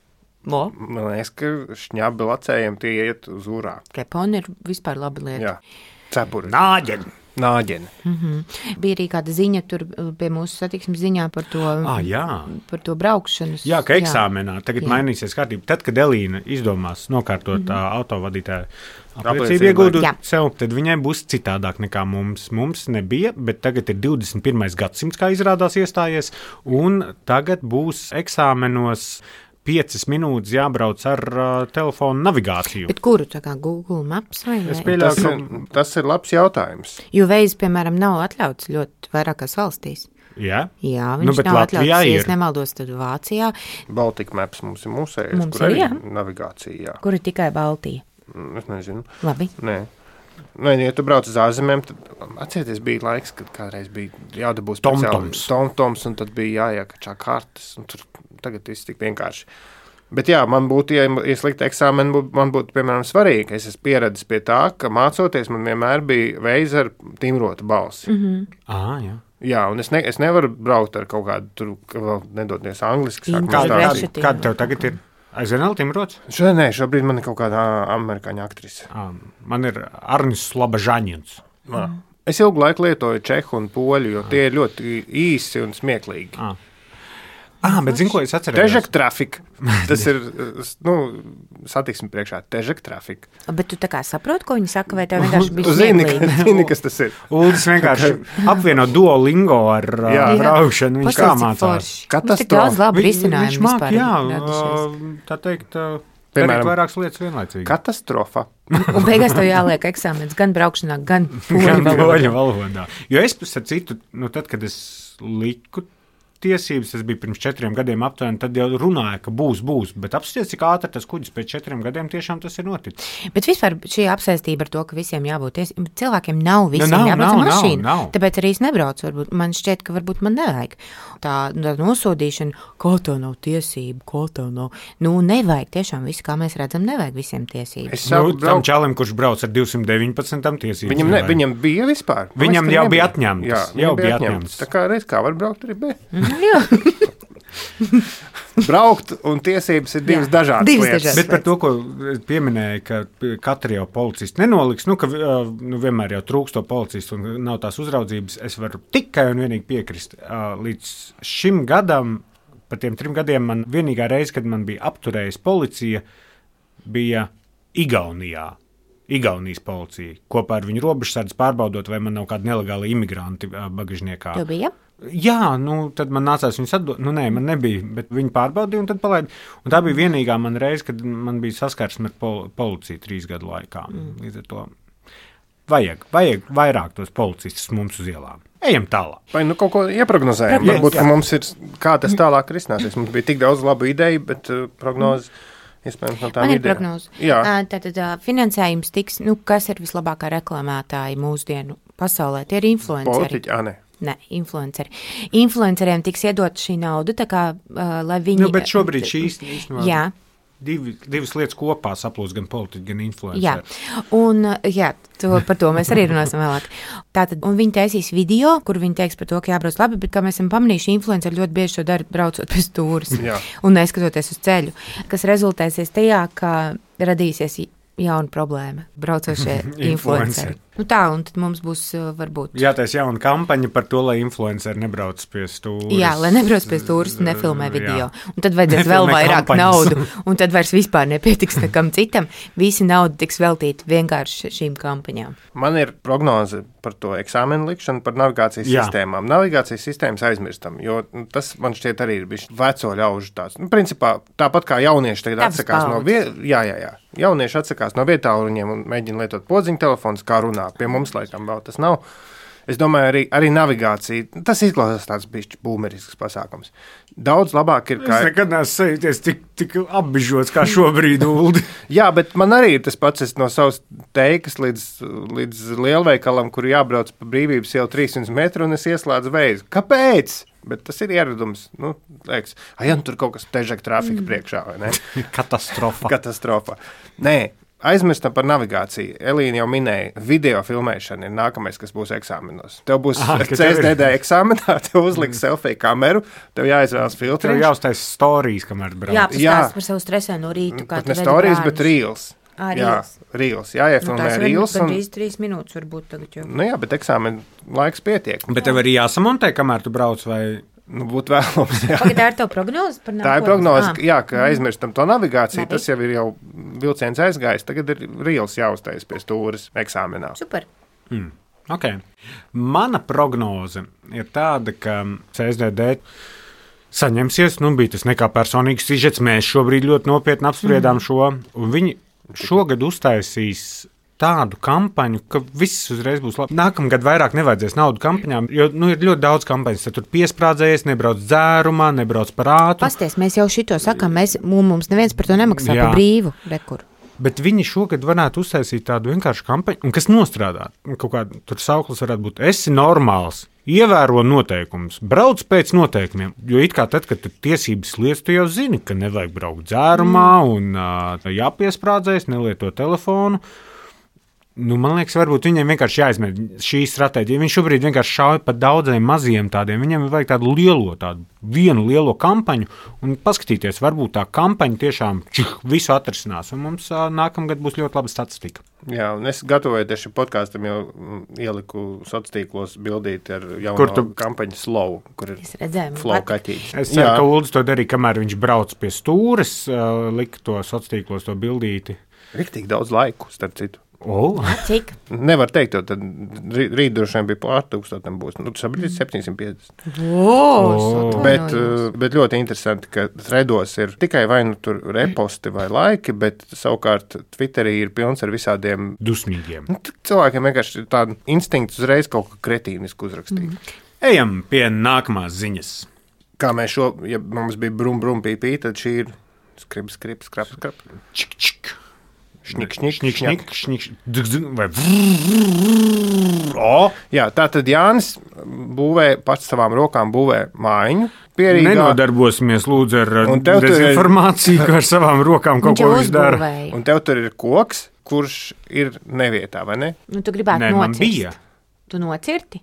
man liekas, ka šņabi lacējiem tie iet uz urā. Keponi ir vispār laba lieta. Jā, cepuri. Nāģeni. Bija arī kāda ziņa tur pie mūsu satiksmes ziņā par to, par to braukšanas. Jā, ka eksāmenā tagad mainīsies kārtība. Tad, kad Elīna izdomās nokārtot autovadītāju apliecību iegūdot sev, tad viņai būs citādāk nekā mums. Mums nebija, bet tagad ir 21. gadsimts, kā izrādās iestājies, un tagad būs eksāmenos 5 minūtes jābrauc ar telefonu navigāciju. Bet kuru, tā kā Google Maps vai ne? Es pieļauju, tas ir labs jautājums. Jo veids, piemēram, nav atļauts ļoti vairākās valstīs. Jā, viņš nav atļauts, ja es nemaldos, tad Vācijā. Baltika Maps mums ir mūsējais, Mums kur ir, arī jā. navigācija, jā. Kur ir tikai Baltija. Es nezinu. Labi. Nē. Nu, ja tu brauc uz ārzemēm, tad atcerieties, bija laiks, kad kādreiz bija jādabūs Tomtoms, un tad bija jāiekačā kartes, un tur tagad viss tik vienkārši. Bet jā, man būtu, ja slikta eksāmena, man būtu, piemēram, svarīgi, ka es esmu pieredzis pie tā, ka mācoties man vienmēr bija veids ar timrotu balsi. Jā. Jā, un es nevaru braukt ar kaut kādu, tur vēl nedoties angliski. Kāda tev tagad ir? Aizvien vēl timrots? Šobrīd man ir kaut kāda amerikāņu aktrise. Man ir Arnis Slabažaņins. Es ilgu laiku lietoju čehu un poļu, jo tie ir ļoti īsi un smieklīgi. Bet zinu, ko es atceros? Težak trafika. Tas ir, satiksmi priekšā. Težak trafika. Bet tu tā kā saproti, ko viņi saka, vai tev vienkārši bija smieklīgi? Zini, kas tas ir. Uldis vienkārši apvieno Duolingo ar braukšanu. Viņš kā mācās. Katastrofa. Tik daudz labu risinājumu viņš māk, vispār. Tā teikt, darīt vairākas lietas vienlaicīgi. Katastrofa. Un beigās tev jāliek eksāmenis gan braukšanā, gan poļu valodā. Jo es par citu, tad, kad es liku tiesības, tas bija pirms 4 gadiem aptuveni, tad jau runāja, ka būs, bet apsties, cik ātri tas kuģis pēc 4 gadiem tiešām tas ir noticis. Bet vispār šī apsēstība ar to, ka visiem jābūt tiesībām, cilvēkiem nav visiem jābūt ar mašīnu, tāpēc arī es nebraucu, varbūt man šķiet, ka varbūt man nevajag. Tā nosodīšana, kā tev nav tiesību, kā tev nav, nevajag tiešām visu, kā mēs redzam, nevajag visiem tiesības. Tam čalim, kurš brauc ar 219 tiesības. Viņam bija vispār? Viņam jau bija atņemtas. Jau bija atņemtas. Tā kā reiz kā var braukt arī B. Jā. Braukt un tiesības ir divas dažādas lietas. Bet par to, ko pieminēja, ka katru jau policistu nenoliks, ka vienmēr jau trūkst to policistu un nav tās uzraudzības, es varu tikai un vienīgi piekrist. Līdz šim gadam, par tiem 3 gadiem, man vienīgā reize, kad man bija apturējis policija, bija Igaunijā. Igaunijas policija. Kopā ar viņu robežsardzi pārbaudot, vai man nav kādi nelegāli imigranti bagažniekā. Tev bija? Jā, tad man nācās viņus atdot. Nē, man nebija, bet viņi pārbaudīja un tad palaida. Un tā bija vienīgā man reize, kad man bija saskarsme ar policiju 3 gadu laikā. Līdz ar to vajag vairāk tos policistus mums uz ielām. Ejam tālāk. Vai kaut ko ieprognozējam? Varbūt, ka mums ir, kā tas tālāk risināsies. Mums bija tik daudz labu ideju, bet prognozes iespējams no tām idejām. Man ir prognoze. Tātad finansējums tiks, kas ir vislabākā reklamētāji mūsdienu pasaulē? Tie ir influenceri. Politiķi, Ne, influenceri. Influenceriem tiks iedot šī nauda, tā kā, lai viņi... Bet šobrīd šī īstenībā... Jā. Divas lietas kopā saplūst, gan politiķi, gan influenceri. Jā, un par to mēs arī runāsim vēlāk. Tātad, un viņi taisīs video, kur viņi teiks par to, ka jābrauc labi, bet kā mēs esam pamanījuši, influenceri ļoti bieži to dara braucot pēc stūras un neskatoties uz ceļu, kas rezultēsies tajā, ka radīsies jauna problēma, braucošie influenceri. Un tad mums būs varbūt... Jātaisa jauna kampaņa par to, lai influenceri nebrauc pie stūras. Jā, lai nebrauc pie stūras un nefilmē video. Un tad vajadzēs vēl vairāk naudu, un tad vairs vispār nepietiks nekam citam. Visi nauda tiks veltīta vienkārši šīm kampaņām. Man ir prognoze par to eksāmenu likšanu, par navigācijas sistēmām. Navigācijas sistēmas aizmirstam, jo tas man šķiet arī ir bijis veco ļaužu tāds. Principā tāpat kā jaunieši tagad atsakās no Jaunieši atsakās no vietāluņiem un mēģina lietot podziņu telefonus, kā runā. Pie mums laikam vēl tas nav. Es domāju, arī navigācija. Tas izklausās tāds bišķi būmerisks pasākums. Daudz labāk ir, Es nekad neesmu sajūties tik apbižots kā šobrīd, Uldi. Jā, bet man arī ir tas pats. Es no savas teikas līdz lielveikalam, kur jābrauc pa Brīvības ielu 300 metru, un es ieslēdzu veizu. Kāpēc? Bet tas ir ieradums. Nu, liekas, tur kaut kas težāk trafika priekšā, vai ne? Katastrofa. Nē. Aizmirstam par navigāciju. Elīna jau minēja, video filmēšana ir nākamais, kas būs eksāmenos. Tev būs CSDD eksāmenā, tev uzliks selfie kameru, tev jāizvēlas filtriņš. Tev jāuztais storijas, kamēr brauc. Jāpastāst par savu stresainu rītu. Pat ne storijas, bet reels. Reels. Jāiefilmē reels. Tas ir 3 minūtes varbūt tagad jau. Nu jā, bet eksāmena laiks pietiek. Bet tev arī jāsamontē, kamēr tu brauc vai... Nu, būtu vēlams. Tā ir tev prognoze par nākotnes? Tā ir prognoze, ka aizmirstam to navigāciju. Tas jau ir vilciens aizgājis. Tagad ir reels jāuztais pie stūres eksāmenā. Super. Okay. Mana prognoze ir tāda, ka CSDD saņemsies, bija tas nekā personīgs sižets. Mēs šobrīd ļoti nopietni apspriedām šo. Un viņi šogad uztaisīs tādu kampaņu, ka viss uzreiz būs labi. Nākamgad vairāk nevajadzēs naudu kampaņām, jo ir ļoti daudz kampaņas. Tad tur piesprādzējies, nebrauc dzērumā, nebrauc par ātru. Pasties, mēs jau šito sakām, mums neviens par to nemaksā par brīvu rekuru. Bet viņi šogad varētu uztaisīt tādu vienkāršu kampaņu, un kas nostrādā. Kaut kā tur sauklis varētu būt, esi normāls, ievēro noteikumus, brauc pēc noteikumiem. Jo it kā tad, kad tu tiesības lietas, tu jau zini, ka nevajag braukt dzērumā un jāpiesprādzējas, nelieto telefonu. Man liekas, varbūt viņiem vienkārši jāizmēģina šī stratēģija. Viņi šobrīd vienkārši šauj pa daudziem maziem tādiem. Viņiem vajag tādu vienu lielo kampaņu un paskatīties, varbūt tā kampaņa tiešām visu atrisinās. Un mums nākamgad būs ļoti laba statistika. Jā, un es gatavojoties šim podkāstam jau ieliku sociālos tīklos bildīti ar jauno kampaņu Slow, kur ir Flow kaķītis. Es ceru, ka Uldis to darīja, kamēr viņš brauc pie stūres, lika to sociālos tīklos to bildīti. Riktīgi daudz laiku, starp citu. Cik? Nevar teikt, jo tad rīt droši vien bija pār 1000 būs. Sabrīt 750. Bet ļoti interesanti, ka threados ir tikai vai nu tur reposti vai laiki, bet savukārt Twitterī ir pilns ar visādiem dusmīgiem. Cilvēkiem vienkārši ir tāda instinkts uzreiz kaut ko kretīnisku uzrakstīt. Ejam pie nākamās ziņas. Kā mēs ja mums bija brum pīpī, tad šī ir skrap. Čik. Šņik. Vai Jā, tātad Jānis pats savām rokām būvē mājiņu. Pierīgā. Nenodarbosimies lūdzu ar dezinformāciju, ka ar savām rokām kaut ko izdara. Un tev tur ir koks, kurš ir nevietā, vai ne? Tu gribētu nocirst. Man bija. Tu nocirti?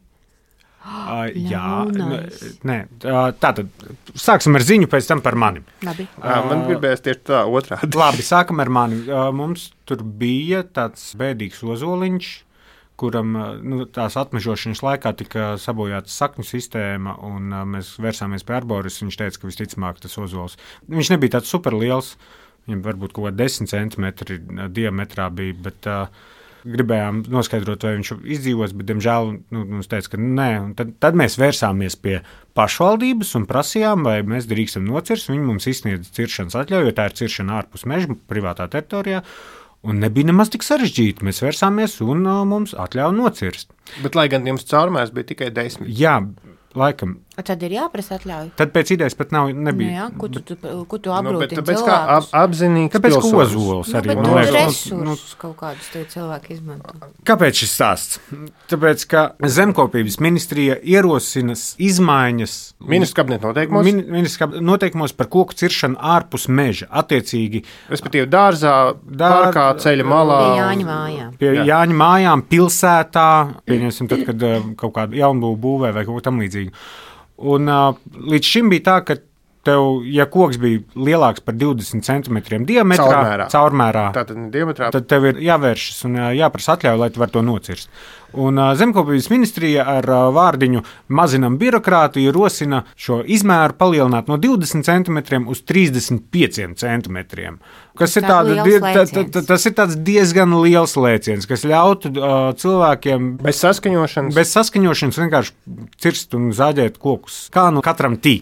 Tātad sāksim ar ziņu, pēc tam par mani. Labi. Man gribējās tieši tā otrādi. Labi, sākam ar mani. Mums tur bija tāds bēdīgs ozoliņš, kuram tās atmežošanas laikā tika sabojāta sakņu sistēma, un mēs vērsāmies pie arboris. Viņš teica, ka visticamāk tas ozols. Viņš nebija tāds superliels, viņam varbūt kaut kā 10 centimetri diametrā bija, bet gribējām noskaidrot, vai viņš izdzīvos, bet, diemžēl, mums teica, ka nē. Tad mēs vērsāmies pie pašvaldības un prasījām, vai mēs drīkstam nocirst. Viņi mums izsniedza ciršanas atļauju, jo tā ir ciršana ārpus meža, privātā teritorijā. Un nebija nemaz tik sarežģīti. Mēs vērsāmies un mums atļauja nocirst. Bet, lai gan jums caurumēs bija tikai 10. Jā, laikam. Tad ir jāprasa atļauju. Tad pēc idejas pat nebija. Ko tu apgrūtini cilvēkus? Kāpēc apzinīgs tāpēc, ka ozols arī. Resursus kaut kādus cilvēki izmanto. Kāpēc šis stāsts? Tāpēc, ka Zemkopības ministrija ierosina izmaiņas Ministru kabineta noteikumos? Ministru noteikumos par koku ciršanu ārpus meža. Attiecīgi. Respektīvi dārzā, parkā, ceļa malā. Pie Jāņa mājām. Pie Jāņa mājām, pilsētā. Pieņemsim tad, kad kaut kādu jaunbūvu būvē vai kaut ko tam līdzīgu. Un līdz šim bija tā, ka tev, ja koks bija lielāks par 20 centimetriem diametrā, caurmērā, tad tev ir jāvēršas un jāprasa atļauja, lai tu var to nocirst. Un Zemkopības ministrija ar vārdiņu mazinam birokrātiju rosina šo izmēru palielināt no 20 centimetriem uz 35 centimetriem. Kas ir tas ir tāds diezgan liels lēciens, kas ļautu cilvēkiem bez saskaņošanas vienkārši cirst un zāģēt kokus. Kā katram tīk.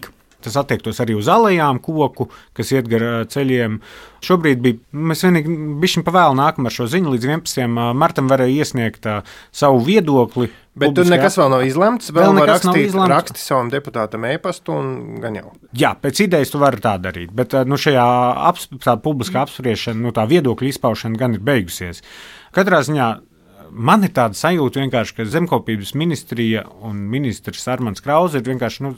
Tas attiektos arī uz alejām koku, kas iet gar ceļiem. Šobrīd mēs vienīgi bišķiņ pavēlu nākam ar šo ziņu. Līdz 11. martam varēja iesniegt savu viedokli. Bet tur nekas vēl nav izlemts. Vēl var raksti savam deputātam e-pastu un gan jau. Jā, pēc idejas tu vari tā darīt. Bet šajā tā publiskā apspriešana, tā viedokļa izpaušana gan ir beigusies. Katrā ziņā man ir tāda sajūta vienkārši, ka Zemkopības ministrija un ministrs Armands Krause ir vienkārši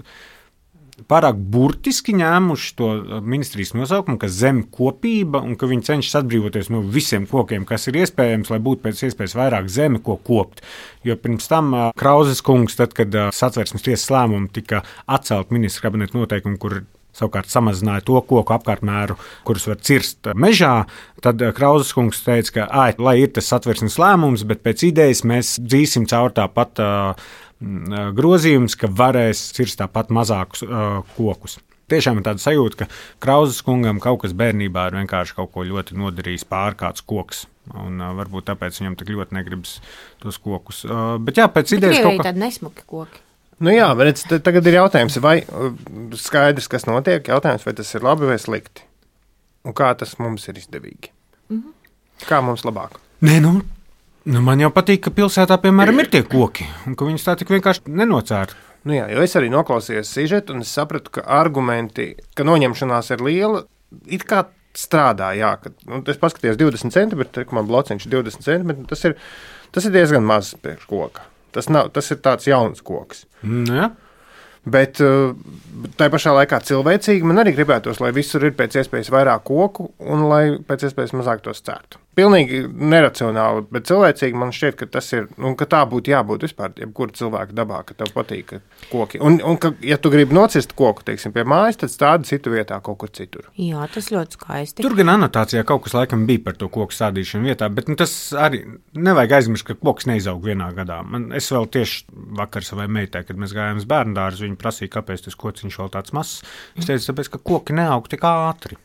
pārāk burtiski ņēmuši to ministrijas nosaukumu, ka zemkopība, un ka viņi cenšas atbrīvoties no visiem kokiem, kas ir iespējams, lai būtu pēc iespējas vairāk zeme, ko kopt. Jo pirms tam Krauzes kungs, tad, kad Satversmes tiesas lēmumu tika atcelt ministra kabineta noteikumu, kur savukārt samazināja to koku apkārtmēru, kurus var cirst mežā, tad Krauzes kungs teica, ka lai ir tas Satversmes lēmums, bet pēc idejas mēs dzīsim caur tāpat grozījums, ka varēs cirst tāpat mazākus kokus. Tiešām ir tāda sajūta, ka Krauzes kungam kaut kas bērnībā ir vienkārši kaut ko ļoti nodarījis pār kāds koks. Un varbūt tāpēc viņam tik ļoti negribas tos kokus. Bet jā, pēc idejas kaut kā tādi nesmuki koki. Jā, bet tagad ir jautājums, vai skaidrs, kas notiek, jautājums, vai tas ir labi vai slikti. Un kā tas mums ir izdevīgi. Kā mums labāk? Nē, man jau patīk, ka pilsētā, piemēram, ir tie koki, un ka viņus tā tik vienkārši nenocērt. Jā, jo es arī noklausījos sižetu, un es sapratu, ka argumenti, ka noņemšanās ir liela, it kā strādā, jā. Es paskatījos 20 centimetri, man blociņš 20 centimetri, tas ir diezgan maz priekš koka. Tas ir tāds jauns koks. Jā. Bet tā pašā laikā cilvēcīgi man arī gribētos, lai visur ir pēc iespējas vairāk koku un lai pēc iespējas mazāk tos cērtu. Pilnīgi neracionāli, bet cilvēcīgi man šķiet, ka tas ir, ka tā būtu jābūt vispār jebkura cilvēka dabā, ka tev patīk koki. Un ka, ja tu gribi nocirst koku, teiksim, pie mājas, tad stādi citu vietā kaut kur citur. Jā, tas ļoti skaisti. Tur gan anotācijā kaut kas laikam bija par to koku stādīšanu vietā, bet tas arī nevajag aizmirst, ka koks neizaug vienā gadā. Es vēl tieši vakar savai meitai, kad mēs gājām uz bērnu dārzu, viņa prasīja, kāpēc tas kociņš vēl tāds mazs. Es teicu, tāpēc, ka koki neaug tik ātri.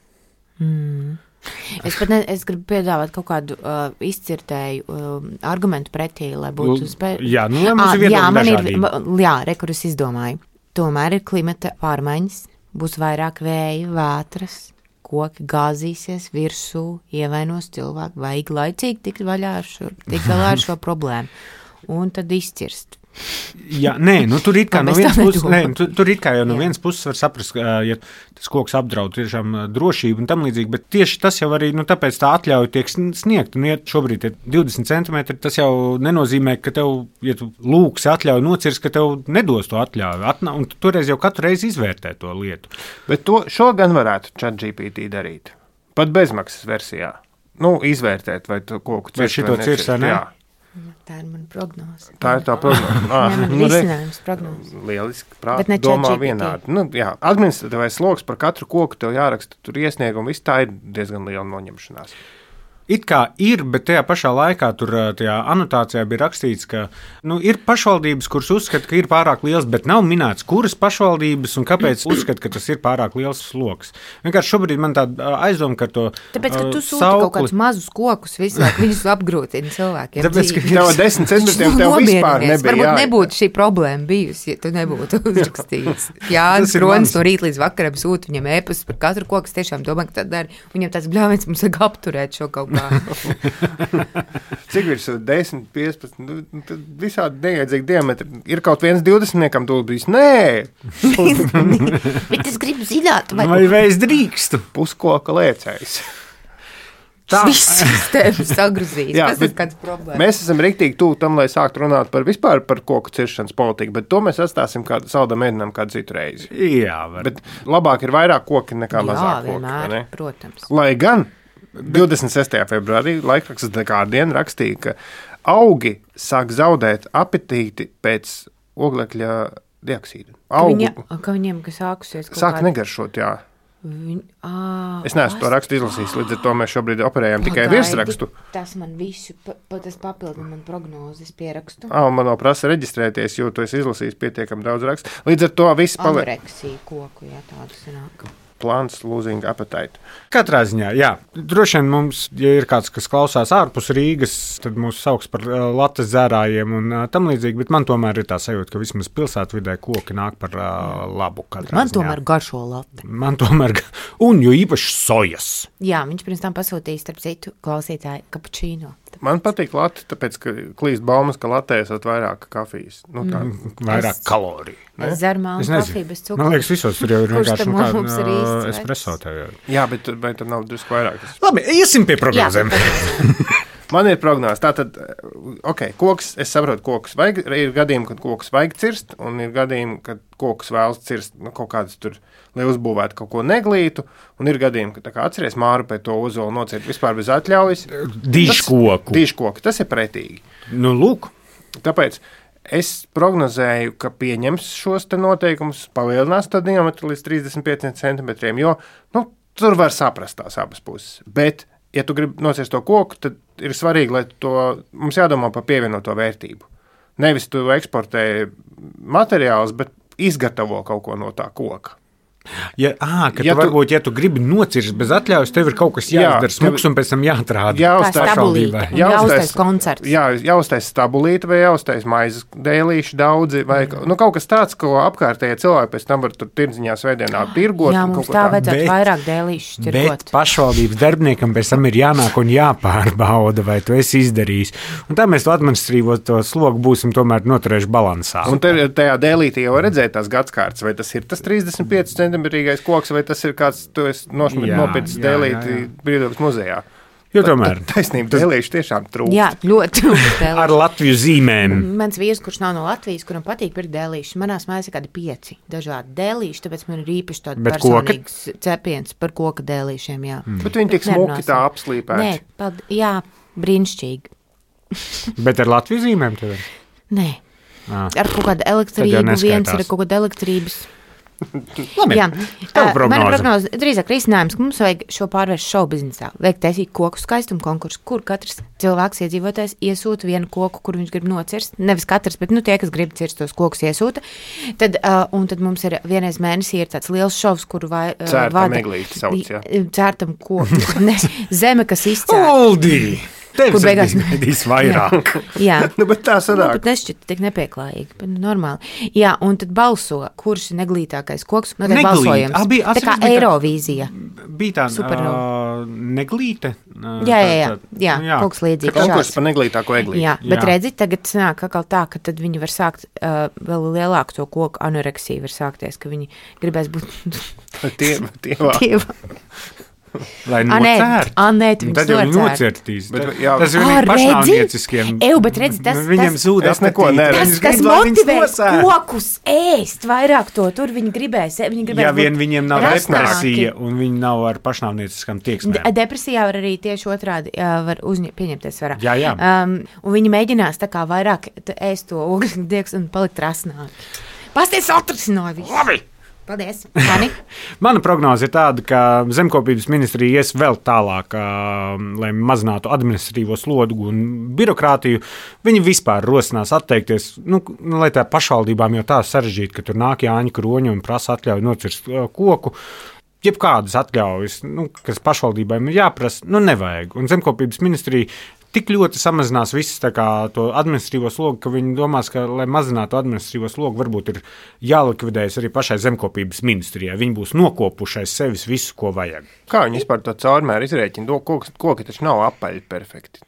Es gribu piedāvāt kaut kādu izcirtēju argumentu pretī, lai būtu Jā, mums ir viedokļi dažādība. Jā, kur es izdomāju. Tomēr ir klimata pārmaiņas, būs vairāk vēja, vētras, koki gāzīsies virsū, ievainos cilvēku, vajag laicīgi tikt galā ar šo problēmu. Un tad izcirst. Jā, tur it kā no vienas puses, tur it kā jau no vienas puses var saprast, ja tas koks apdraud tiešām drošību un tam līdzīgi, bet tieši tas jau arī, tāpēc tā atļauja tiek sniegt, un ja šobrīd ir 20 centimetri, tas jau nenozīmē, ka tev, ja tu lūksi atļauju nocirst, ka tev nedos to atļauju, un tu toreiz jau katru reizi izvērtē to lietu. Bet šo gan varētu ChatGPT darīt, pat bezmaksas versijā, izvērtēt, vai tu koku cirst, vai šito cirst, vai ne? Jā. Tā ir mana prognoze. Tā ir tā prognoze. Risinājums prognoze. Lieliski prāti domā vienādi. Administratīvais sloks par katru koku tev jāraksta, tur iesniegumu, viss tā ir diezgan liela noņemšanās. It kā ir, bet tajā pašā laikā tur tajā anotācijā bija rakstīts, ka ir pašvaldības, kuras uzskata, ka ir pārāk liels, bet nav minēts, kuras pašvaldības un kāpēc uzskata, ka tas ir pārāk liels sloks. Vienkārši šobrīd man tāda aizdoma, ka to tāpēc, ka tu sūti kaut kādus mazus kokus, visu laiku viņus apgrūtina cilvēkiem. Tāpēc, ka tev 10 centimetriem tev vispār nebija. Varbūt nebūtu šī problēma bijusi, ja tu nebūtu uzrakstījis. Jānis Kronis no rīt līdz vakaram sūta viņam ēpastus par katru koku, es tiešām domāju, ka tā dara. Viņam tāds bļāviens, mums vajag apturēt šo kaut kā. Cik virs 10, 15, visādi neiedzīgi diametri. Ir kaut viens 20-niekam tūl bijis. Nē! Bet es gribu zināt, vai es drīkstu? Puskoka lēcējs. Viss sistēmas sagruzīs. Tas ir kāds problēma. Mēs esam riktīgi tuvu tam, lai sāktu runāt vispār par koku ciršanas politiku, bet to mēs atstāsim saldam ēdinam kādu citu reizi. Jā, bet labāk ir vairāk koki nekā mazāk koki. Jā, vienmēr, protams. Lai gan 26. februārī laikraksts The Guardian rakstīja, ka augi sāk zaudēt apetīti pēc oglekļa dioksīda. Ka viņiem, kas sākusies kaut sāk negaršot, jā. Es neesmu to rakstu izlasījis, līdz ar to mēs šobrīd operējam tikai virsrakstu. Tas man visu, tas papildina man prognozes pierakstu. Man nav prasa reģistrēties, jo tu esi izlasījis pietiekami daudz rakstu. Līdz ar to viss Anoreksija koku, jā, tādu sanāk. plants losing appetite. Katrā ziņā, jā. Droši vien mums, ja ir kāds, kas klausās ārpus Rīgas, tad mūs sauks par latas dzērājiem un tam līdzīgi, bet man tomēr ir tā sajūta, ka vismaz pilsētvidē koki nāk par labu. Man tomēr garšo lati. Un jo īpaši sojas. Jā, viņš pirms tam pasūtīja, starp citu, klausītāju kapučīno. Man patīk lati, tāpēc, ka klīst baumas, ka latē esot vairāk kafijas. Vairāk kaloriju. Es dzeru melnu kafiju bez cukuru. Man liekas, visos tur jau ir vienkārši espresso tev jau. Jā, bet tur nav drusku vairāk. Labi, iesim pie prognozēm. Man ir prognozes. Tātad, koks, es saprotu, kokus vajag. Ir gadījumi, kad kokus vajag cirst, un ir gadījumi, kad kokus vēlas cirst kaut kādas tur, lai uzbūvētu kaut ko neglītu, un ir gadījumi, kad atceries Māru pēc to ozolu nocirt vispār bez atļaujas. Dīškoku. Tas ir pretīgi. Nu, lūk. Tāpēc es prognozēju, ka pieņems šos te noteikumus, palielinās to diametru līdz 35 centimetriem, jo, tur var saprast tās abas puses. Bet, ja tu gribi nocirst to koku, tad ir svarīgi, lai mums jādomā par pievienoto vērtību. Nevis tu eksportē materiālus, bet izgatavo kaut ko no tā koka. Ja tu gribi nocirst bez atļaujas, tev ir kaut kas jāizdara smuks un pēc tam jāatrāda. Jāuztais koncerts. Jāuztais stabulīte vai jāuztais maizes dēlīši daudzi vai kaut kas tāds, ko apkārtējie cilvēki pēc tam var tur tirdziņā svētdienā tirgot. Jā, mums tā vajadzētu vairāk dēlīšu tirgot. Bet pašvaldības darbiniekam pēc tam ir jānāk un jāpārbauda, vai tu esi izdarījis. Un tā mēs to administrīvo to slogu būsim tomēr noturējuši balansā. Un tajā dēlītī jau redzēt tās gadskārtas, vai tas ir tas 35 centimetrīgais koks, vai tas ir kāds, tu esi nopircis dēlīti Brīvdabas muzejā. Jo tomēr. Taisnība, dēlīši tiešām trūkst. Jā, ļoti trūkst. Ar Latviju zīmēm. Mans vīrs, kurš nav no Latvijas, kuram patīk pirkt dēlīši, manās mājās ir kādi 5 dažādi dēlīši, tāpēc man ir īpaši tāda personīgs cepiens par koka dēlīšiem, jā. Bet viņi tik smuki tā apslīpēti. Jā, brīnišķīgi. Bet ar Latviju zīmēm tev ir? Nē. Ar kaut kādu elektrību, viens ir kaut kāda elektrības. Labi, mana prognoze drīzāk risinājums, ka mums vajag šo pārvērst šovu biznesā. Vajag taisīt koku skaistumu konkursu, kur katrs cilvēks iedzīvotājs iesūta vienu koku, kur viņš grib nocirst. Nevis katrs, bet tie, kas grib cirst tos kokus, iesūta. Tad mums ir vienreiz mēnesī ir tāds liels šovs, kuru Cērtam eglīti sauc, jā. Cērtam koku. Zeme, kas izcēr. Oldī! Tev medīs vairāk. Jā. Bet tā sanāk. Bet nešķita tik nepieklājīgi, bet normāli. Jā, un tad balso, kurš ir neglītākais koks. Balsojums. Tā kā Eirovīzija. Bija tā neglīte? Jā, koks līdzīgs. Konkurss par neglītāko eglīti. Jā, bet redzi, tagad sanāk atkal tā, ka tad viņi var sākt vēl lielāku to koku anoreksiju var sākties, ka viņi gribēs būt tievā. Lai nocērt. Tad jau viņi nocērtīs. Tas ir viņiem pašnāvnieciskiem. Bet redzi, viņiem zūd apetīti. Tas, kas motivē kokus ēst vairāk to, tur viņi gribēs. Ja vien viņiem nav depresija un viņi nav ar pašnāvnieciskām tieksmēm. Depresijā var arī tieši otrādi var pieņemties varā. Jā. Un viņi mēģinās tā kā vairāk ēst to ogļdiegs un palikt rasnāk. Pasties atrisināja visu. Labi! Paldies. Mana prognoze ir tāda, ka Zemkopības ministrija ies vēl tālāk, lai mazinātu administratīvo slogu un birokrātiju. Viņi vispār rosinās atteikties, lai tā pašvaldībām jau tā sarežģīta, ka tur nāk Jāņa Kroņa un prasa atļauju nocirst koku. Jebkādas atļaujas, kas pašvaldībām ir jāprasa, nevajag. Un Zemkopības ministrija tik ļoti samazinās visas to administratīvo slogu, ka viņi domās, ka, lai mazinātu administratīvo slogu, varbūt ir jālikvidējas arī pašai Zemkopības ministrijai. Viņi būs nokopušais sevis visu, ko vajag. Kā viņi vispār to caurmēru izrēķina? Koki taču nav apaļi perfekti.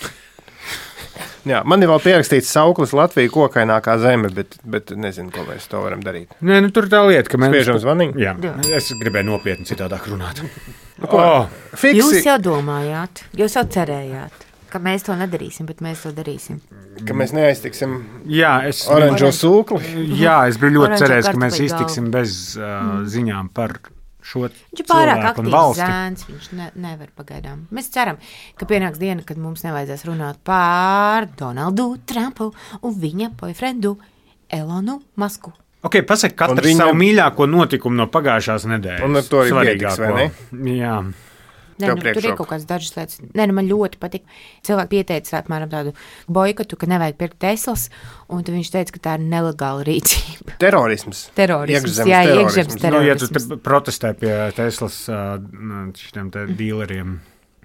Jā, man ir vēl pierakstīts sauklis Latvija kokainākā zeme, bet nezinu, ko mēs to varam darīt. Nē, tur tā lieta, ka mēs... Spiežam zvaniņu? Jā, es gribēju nopietni citādāk runāt. Jūs jau domājāt, jūs jau cerējāt, ka mēs to nedarīsim, bet mēs to darīsim. Ka mēs neaiztiksim oranžo sūkli? Jā, es biju ļoti cerējis, ka mēs iztiksim bez ziņām par šo viņš ir pārāk cilvēku un aktīvs valsti. zēns, viņš nevar pagaidām. Mēs ceram, ka pienāks diena, kad mums nevajadzēs runāt par Donaldu Trumpu un viņa boyfriendu Elonu Masku. Ok, pasaka katrs savu mīļāko notikumu no pagājušās nedēļas. Un ar to arī pietiks, vai ne? Jā. Tur ir kaut kādas dažas lietas. Man ļoti patīk. Cilvēki pieteica apmēram tādu boikotu, ka nevajag pirkt Teslas, un tad viņš teica, ka tā ir nelegāla rīcība. Terorisms. Iekšzemes terorisms. Ja tu protestē pie Teslas šitiem te dīleriem.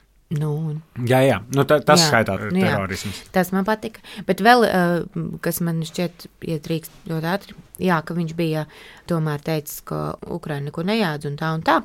Jā. Tas skaitā terorisms. Tas man patika. Bet vēl, kas man šķiet ietrīkst ļoti ātri, ka viņš bija tomēr teicis, ka Ukraina neko nejādz un tā.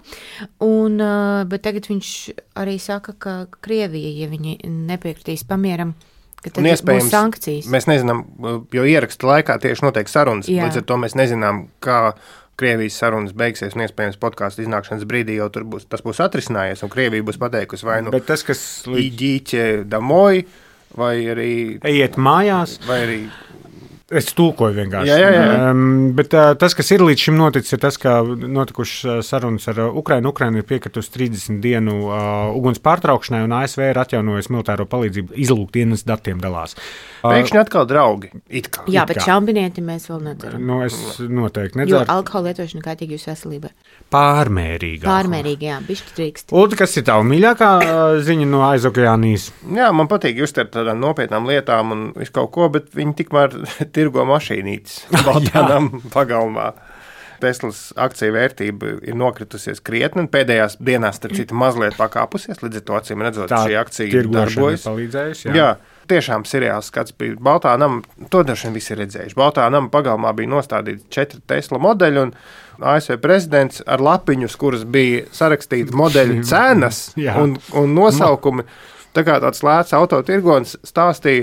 Bet tagad viņš arī saka, ka Krievija, ja viņi nepiekritīs pamieram, ka tad būs sankcijas. Mēs nezinām, jo ieraksta laikā tieši notiek sarunas. Līdz ar to mēs nezinām, kā Krievijas sarunas beigsies, un iespējams podkāstu iznākšanas brīdī jau tas būs atrisinājies, un Krievija būs pateikusi vai nu Idīķe Damoj, vai arī ejiet mājās, vai arī es tūkoju vienkārši. Jā. Bet tas, kas ir līdz šim noticis, ir tas, ka notikušas sarunas ar Ukrainu. Ukraina ir piekritusi 30 dienu uguns pārtraukšanai, un ASV ir atjaunojusi militāro palīdzību izlūkdienas datiem dalās. Pēkšņi atkal draugi. Jā, bet šampinieti mēs vēl nedzeram. Es noteikti nedzeru. Jo alkohola lietošana kaitīgi jūsu veselībai. Pārmērīgi, jā, bišķi trīkst. Ulti, kas ir tava mīļākā ziņa no aizokeānijas? Jā, man patīk uztvert tādām nopietnām lietām un visu kaut ko, bet viņi tikmēr tirgo mašīnītes Baltānam pagalmā. Teslas akciju vērtība ir nokritusies krietni, un pēdējās dienās, starp citu, mazliet pakāpusies, līdz ar to acīm redzot, šī akcija darbojas. Jā, tiešām seriāls skats bija Baltā nama, to droši vien visi redzējuši. Baltā nama pagalmā bija nostādīti 4 Tesla modeļi, un ASV prezidents ar lapiņus, kuras bija sarakstīti modeļu cenas un nosaukumi. Tā kā tāds lēts autotirgonis stāstīja,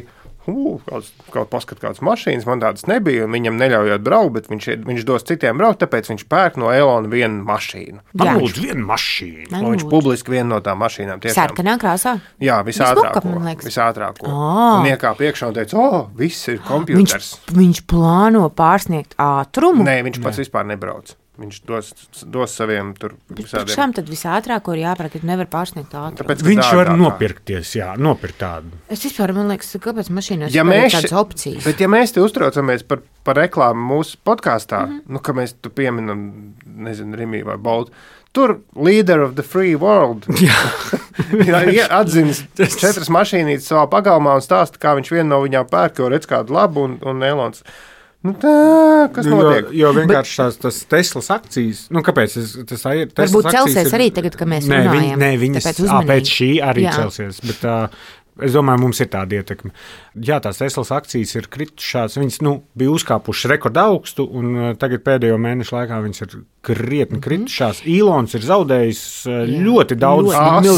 kādas mašīnas, man tādas nebija, un viņam neļaujot braukt, bet viņš dos citiem braukt, tāpēc viņš pērk no Elona vienu mašīnu. Man lūdzu vienu mašīnu. Viņš publiski vienu no tām mašīnām. Sarkanā krāsā? Jā, visātrāko. Un iekāp iekšā un teica, viss ir kompjuters. Viņš plāno pārsniegt ātrumu? Nē, viņš pats vispār nebrauc. Viņš dos saviem tur visādiem. Šām tad visātrāko ir jāpērk, ka nevar pārsniegt ātrumu. Viņš var nopirkties, nopirkt tādu. Es vispār, man liekas, kāpēc mašīnās ir tādas opcijas. Bet ja mēs te uztraucamies par reklāmu mūsu podkāstā, ka mēs tu pieminam, nezinu, Rimī vai Bolt, tur leader of the free world atzīst 4 mašīnītes savā pagalmā un stāsta, kā viņš vienu no viņām pērk, jo redz kādu labu un Elons. Kas notiek? Jo vienkārši tas Teslas akcijas, kāpēc tas ir? Varbūt celsies arī tagad, kad mēs runājam. Nē, viņas pēc šī arī celsies, bet es domāju, mums ir tāda ietekme. Jā, tās Teslas akcijas ir kritušās, viņas bija uzkāpušas rekorda augstu, un tagad pēdējo mēnešu laikā viņas ir krietni kritušās. Elons ir zaudējis ļoti daudz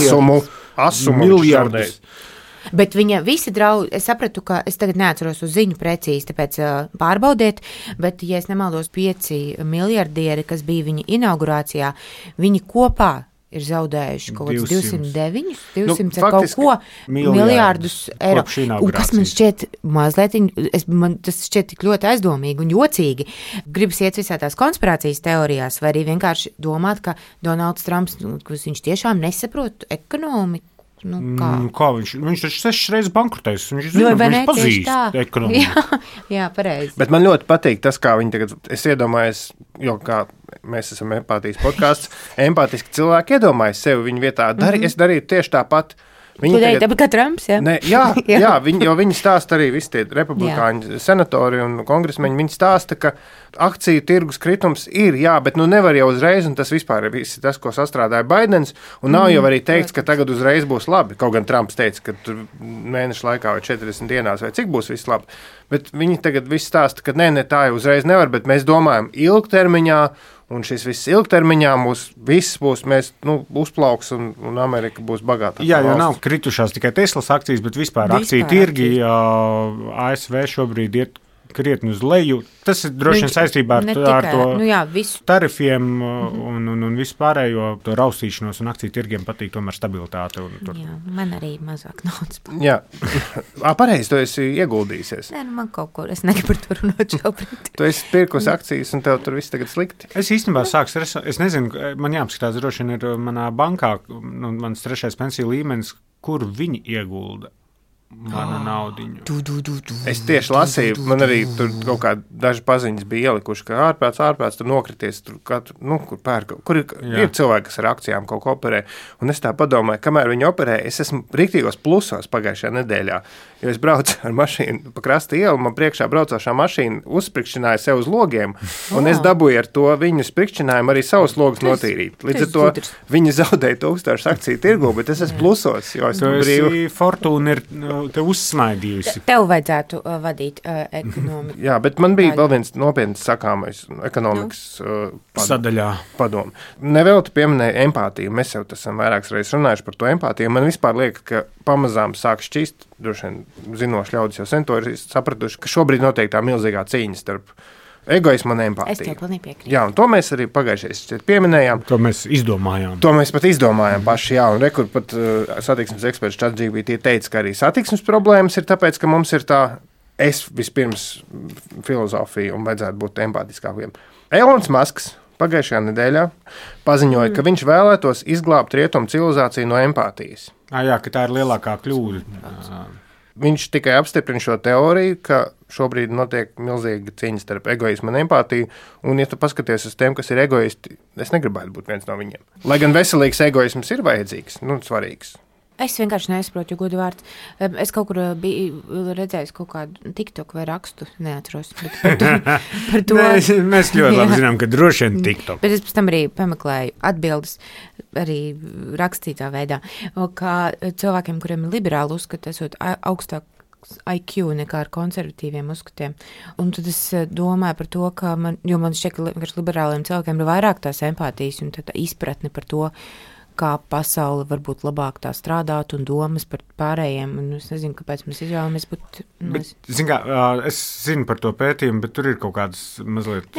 miljardus. Bet viņa visi draugi, es sapratu, ka es tagad neatceros uz ziņu precīzi, tāpēc pārbaudiet, bet, ja es nemaldos, 5 miljardieri, kas bija viņa inaugurācijā, viņi kopā ir zaudējuši kaut kāds 200 kaut ko miljārdus eiro. Un kas man šķiet mazliet, tas šķiet tik ļoti aizdomīgi un jocīgi. Gribas iet visā tās konspirācijas teorijās, vai arī vienkārši domāt, ka Donalds Trumps, viņš tiešām nesaprot ekonomiku. Kā viņš taču 6 reizes bankrotējis, viņš zina, viņš pazīst ekonomiku. Jā, pareizi. Bet man ļoti patīk tas, kā viņi tagad, es iedomājos, jo kā mēs esam empātijas podkāsts, empātiski cilvēki iedomājas sevi viņu vietā, es darītu tieši tāpat. Tu darīji tāpat kā Trumps, jā? Jā, jo viņi stāsta arī visi tie republikāņi senatori un kongresmeņi, viņi stāsta, ka akciju tirgus kritums ir, bet nevar jau uzreiz, un tas vispār ir visi tas, ko sastrādāja Baidens, un nav jau arī teikts, ka tagad uzreiz būs labi. Kaut gan Trumps teica, ka tur mēnešu laikā vai 40 dienās vai cik būs viss labi. Bet viņi tagad visi stāsta, ka nē, tā jau uzreiz nevar, bet mēs domājam ilgtermiņā, un šis viss ilgtermiņā viss būs, mēs uzplauks un Amerika būs bagātāka. Jā, jo nav kritušās tikai Teslas akcijas, bet vispār akciju tirgi ASV šobrīd iet krietni uz leju. Tas ir droši vien saistībā ar to tarifiem un vispārējo to raustīšanos, un akciju tirgiem patīk tomēr stabilitāte. Jā, man arī mazāk naudas. Jā, pareizi, tu esi ieguldījusies. Nē, man kaut ko, es negribu par to runāt šobrīd. Tu esi pirkus akcijas un tev tur viss tagad slikti? Es īstenībā es nezinu, man jāapskatās, droši vien ir manā bankā, mans 3. pensiju līmenis, kur viņi iegulda. manu naudiņu. Es tieši lasīju, man arī tur kaut kā daži paziņas bija ielikuši, ka ārprāts tur nokrities, tur kur pērk, kur ir cilvēki, kas ar akcijām kaut ko operē. Un es tā padomāju, kamēr viņi operē, es esmu riktīgos plusos pagājušajā nedēļā, jo es braucu ar mašīnu pa krasta ielu, man priekšā braucošā mašīna uzsprikšķināja sev uz logiem, un es dabūju ar to viņu sprikšķinājumu arī savus logus notīrīt. Līdz ar to viņi zaudēja 1000 akciju tirgu, bet es esmu plusos, jo es brīvu. Fortūna ir te uzsmaidījusi. Tev vajadzētu vadīt ekonomiku. Jā, bet man bija vēl viens nopietns sakāmais ekonomikas sadaļā padomu. Nevelti pieminēja empātiju. Mēs jau esam vairākas reizes runājuši par to empātiju. Man vispār liekas, ka pamazām sāk šķist, droši vien zinoši ļaudis jau sen to ir sapratuši, ka šobrīd notiek tā milzīgā cīņa starp egoismu un empātiju. Es tev pilnīgi piekrītu. Jā, un to mēs arī pagājušajā pieminējām. To mēs izdomājām. To mēs pat izdomājām paši, jā, un rekur pat satiksmes eksperts ChatGPT teica, ka arī satiksmes problēmas ir tāpēc, ka mums ir tā, es vispirms filozofija un vajadzētu būt empātiskākiem. Elons Masks pagājušajā nedēļā paziņoja, ka viņš vēlētos izglābt rietumu civilizāciju no empātijas. Jā, ka tā ir lielākā kļūda. Viņš tikai apstiprina šo teoriju, ka šobrīd notiek milzīga cīņa starp egoismu un empātiju, un, ja tu paskaties uz tiem, kas ir egoisti, es negribētu būt viens no viņiem. Lai gan veselīgs egoisms ir vajadzīgs, svarīgs. Es vienkārši nesaprotu, jo godu vārds. Es kaut kur biju redzējis kaut kādu TikTok vai rakstu, neatceros. Par to. Mēs ļoti labi zinām, ka droši vien TikTok. Bet es pēc tam arī pameklēju atbildes, arī rakstītā veidā, kā cilvēkiem, kuriem ir liberāli uzskati, esot augstāk IQ nekā ar konservatīviem uzskatiem. Un tad es domāju par to, ka man šķiet, ka liberāliem cilvēkiem ir vairāk tās empātijas un tā izpratne par to, kā pasaule varbūt labāk tā strādāt un domas par pārējiem. Un es nezinu, kāpēc mēs izvēlamies būt... Es zinu par to pētījumu, bet tur ir kaut kādas mazliet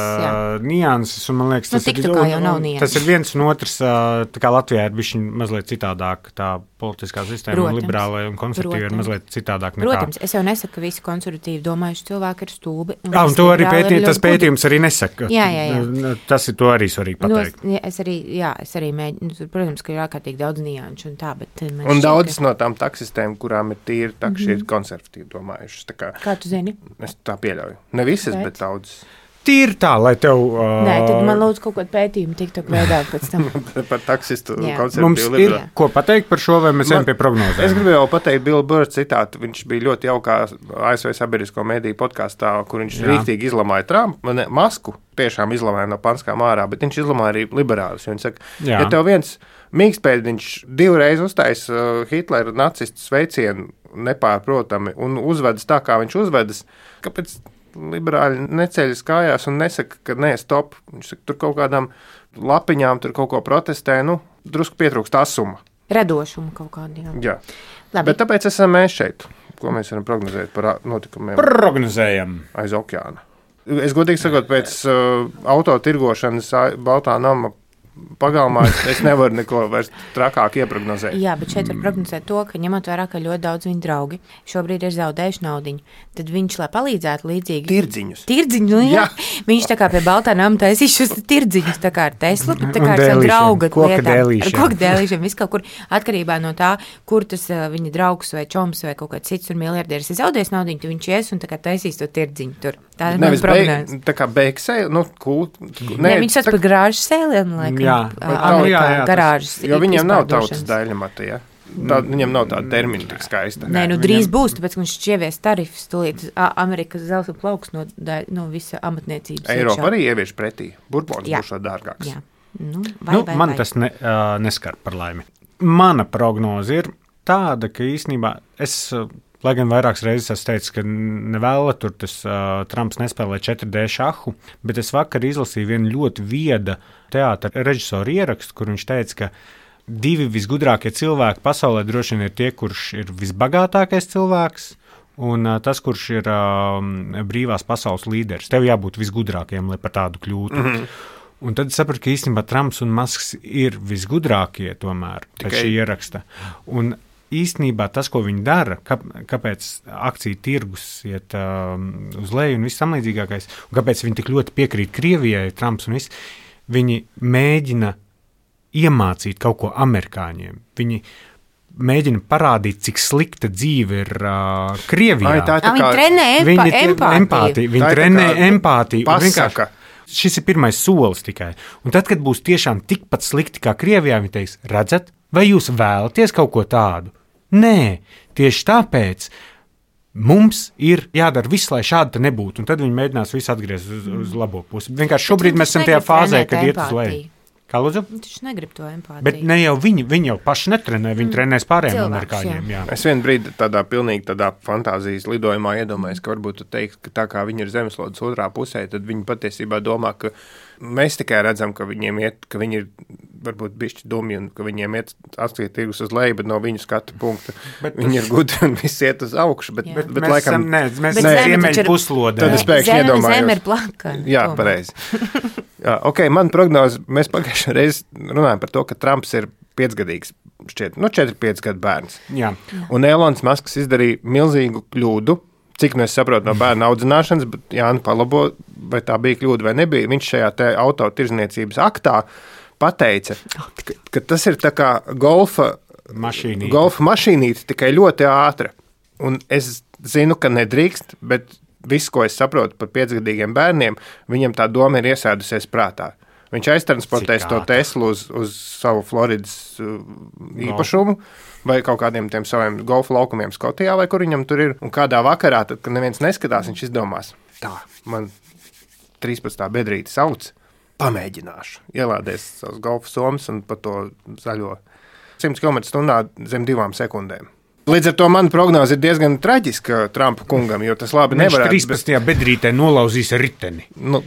nianses. Un man liekas, tas ir viens un otrs. Tā kā Latvijā ir bišķiņ mazliet citādāk tā politiskā sistēma, un liberālai un konservatīvi ir mazliet citādāk nekā. Protams, es jau nesaku, ka visi konservatīvi domājuši cilvēki ir stulbi. Un to arī tas pētījums arī nesaka. Jā. Tas ir to arī svarīgi pateikt. Es arī mēģinu. Protams, ka ir ārkārtīgi daudz nianšu un tā, bet... Un daudzas no tām taksistēm, kurām ir tīri takši, ir konservatīvi domājušas. Kā tu zini? Es tā pieļauju. Ne visas, bet daudzas. Tīri tā, lai tev... Nē, tad man lūdzu kaut kādu pētījumu TikTok veidā pēc tam. Par taksistu konservatīvu Mums ir ko pateikt par šo, vai mēs ejam pie prognozēm? Es gribēju vēl pateikt Bill Burr citātu. Viņš bija ļoti jaukā ASV sabiedrisko mediju podkastā, kur viņš rīktīgi izlamāja Masku. Tiešām izlamāja no panskām ārā, bet viņš izlamāja arī liberālus. Viņš saka, ja tev viens mīkstpēdiņš 2 reizes uztaisa Hitlera nacistu sveicienu nepārprotami un uzvedas tā, kā viņš uzvedas, kāpēc liberāļi neceļas kājās un nesaka, ka nē, stop. Viņš saka, tur kaut kādām lapiņām tur kaut ko protestē, drusku pietrūkst asuma. Radošumu kaut kādiem. Jā. Labi. Bet tāpēc esam mēs šeit. Ko mēs varam prognozēt par notikumiem? Prognozējam. Aiz okeāna. Es godīgi sakot, pēc auto tirgošanas Baltā nama pagalmā es nevaru neko vairs trakāk ieprognozēt. Jā, bet šeit var prognozēt to, ka ņemot vērā, ka ļoti daudz viņa draugi šobrīd ir zaudējuši naudiņu, tad viņš, lai palīdzētu līdzīgi... Tirdziņus, jā. Viņš tā kā pie Baltā nama taisīs šos tirdziņus, tā kā ar Teslu, tā kā ar savu draugu lietām. Ar koku dēlīšiem, viss kaut kur atkarībā no tā, kur tas viņa draugs vai čoms vai kaut kāds cits un miljardieris ir zaudējis naudiņu, tad viņš ies un tā kā taisīs to tirdziņu tur. Tā ir mana prognozē. Tā kā beigsē, viņš sauc par grāžu sēlienu, laikam. Amerikā garāžas. Jo viņiem nav tautas daļamata, ja? Viņiem nav tāda termina tik skaista. Nē, drīz būs, tāpēc, ka viņš ievies tarifus tūlīt Amerikas zelta plauks no visa amatniecības. Eiropa arī ievieš pretī. Burbons būs šo dārgāks. Jā. Man tas neskar par laimi. Mana prognoze ir tāda, ka īstenībā lai gan vairākas reizes esmu teicis, ka nevēla tur tas Trumps nespēlē 4D šahu, bet es vakar izlasīju vienu ļoti vieda teātra režisoru ierakstu, kur viņš teica, ka 2 visgudrākie cilvēki pasaulē droši vien ir tie, kurš ir visbagātākais cilvēks, un tas, kurš ir brīvās pasaules līderis. Tev jābūt visgudrākajam, lai par tādu kļūtu. Mm-hmm. Un tad sapratu, ka īstenībā Trumps un Masks ir visgudrākie tomēr pēc šī ieraksta. Un īstenībā tas, ko viņi dara, kāpēc akciju tirgus iet uz leju un viss samlīdzīgākais, un kāpēc viņi tik ļoti piekrīt Krievijai, Trumps un viss, viņi mēģina iemācīt kaut ko amerikāņiem. Viņi mēģina parādīt, cik slikta dzīve ir Krievijā. Viņi trenē empātiju. Viņi trenē empātiju. Pasaka. Šis ir pirmais solis tikai. Un tad, kad būs tiešām tikpat slikti kā Krievijā, viņi teiks, redzat, vai jūs vēlaties kaut ko tādu? Nē, tieši tāpēc mums ir jādara viss, lai šādi nebūtu. Un tad viņi mēģinās visu atgriezt uz labo pusi. Vienkārši šobrīd mēs esam tajā fāzē, kad iet uz leju. Kā lūdzu? Viņš negrib to empātiju. Bet ne jau viņi jau paši netrenē, viņi trenēs pārējiem amerikāņiem. Jā. Es vienu brīdi pilnīgi tādā fantāzijas lidojumā iedomājos, ka varbūt tu teiksi, ka tā kā viņi ir zemeslodes otrā pusē, tad viņi patiesībā domā, ka mēs tikai redzam, ka viņiem iet, ka viņi ir varbūt bišķi dumji un ka viņiem iet atskriet tirgus uz leju, bet no viņu skatu punkta viņi ir gudri un viss iet uz augšu. Bet mēs laikam, mēs ziemeļu puslodē. Tad es pēkšņi iedomājos. Zeme ir plaka. Jā, pareizi. Jā, ok, man prognoze, mēs pagājušajā reizē runājam par to, ka Trumps ir 5-gadīgs, šķiet, 4-5 gadu bērns. Jā. Un Elons Masks izdarīja milzīgu kļūdu, cik nu es saprotu no bērna audzināšanas, bet Jāni palabo, vai tā bija kļūda vai nebija. Viņš šajā te autotirdzniecības aktā pateica, ka tas ir tā kā golfa mašīnīte, tikai ļoti ātra. Un es zinu, ka nedrīkst, bet viss, ko es saprotu par 5-gadīgiem bērniem, viņam tā doma ir iesēdusies prātā. Viņš aiztransportēs to Teslu uz savu Floridas īpašumu vai kaut kādiem tiem saviem golfa laukumiem Skotijā, vai kur viņam tur ir. Un kādā vakarā, tad, kad neviens neskatās, viņš izdomās, tā, man 13. bedrīte sauc, pamēģināšu. Ielādēs savus golfa somas un pa to zaļo 100 km/h zem 2 sekundēm. Līdz ar to mana prognoze ir diezgan traģiska Trumpa kungam, jo tas labi nevarētu. Viņš 13. bedrītē nolauzīs riteni.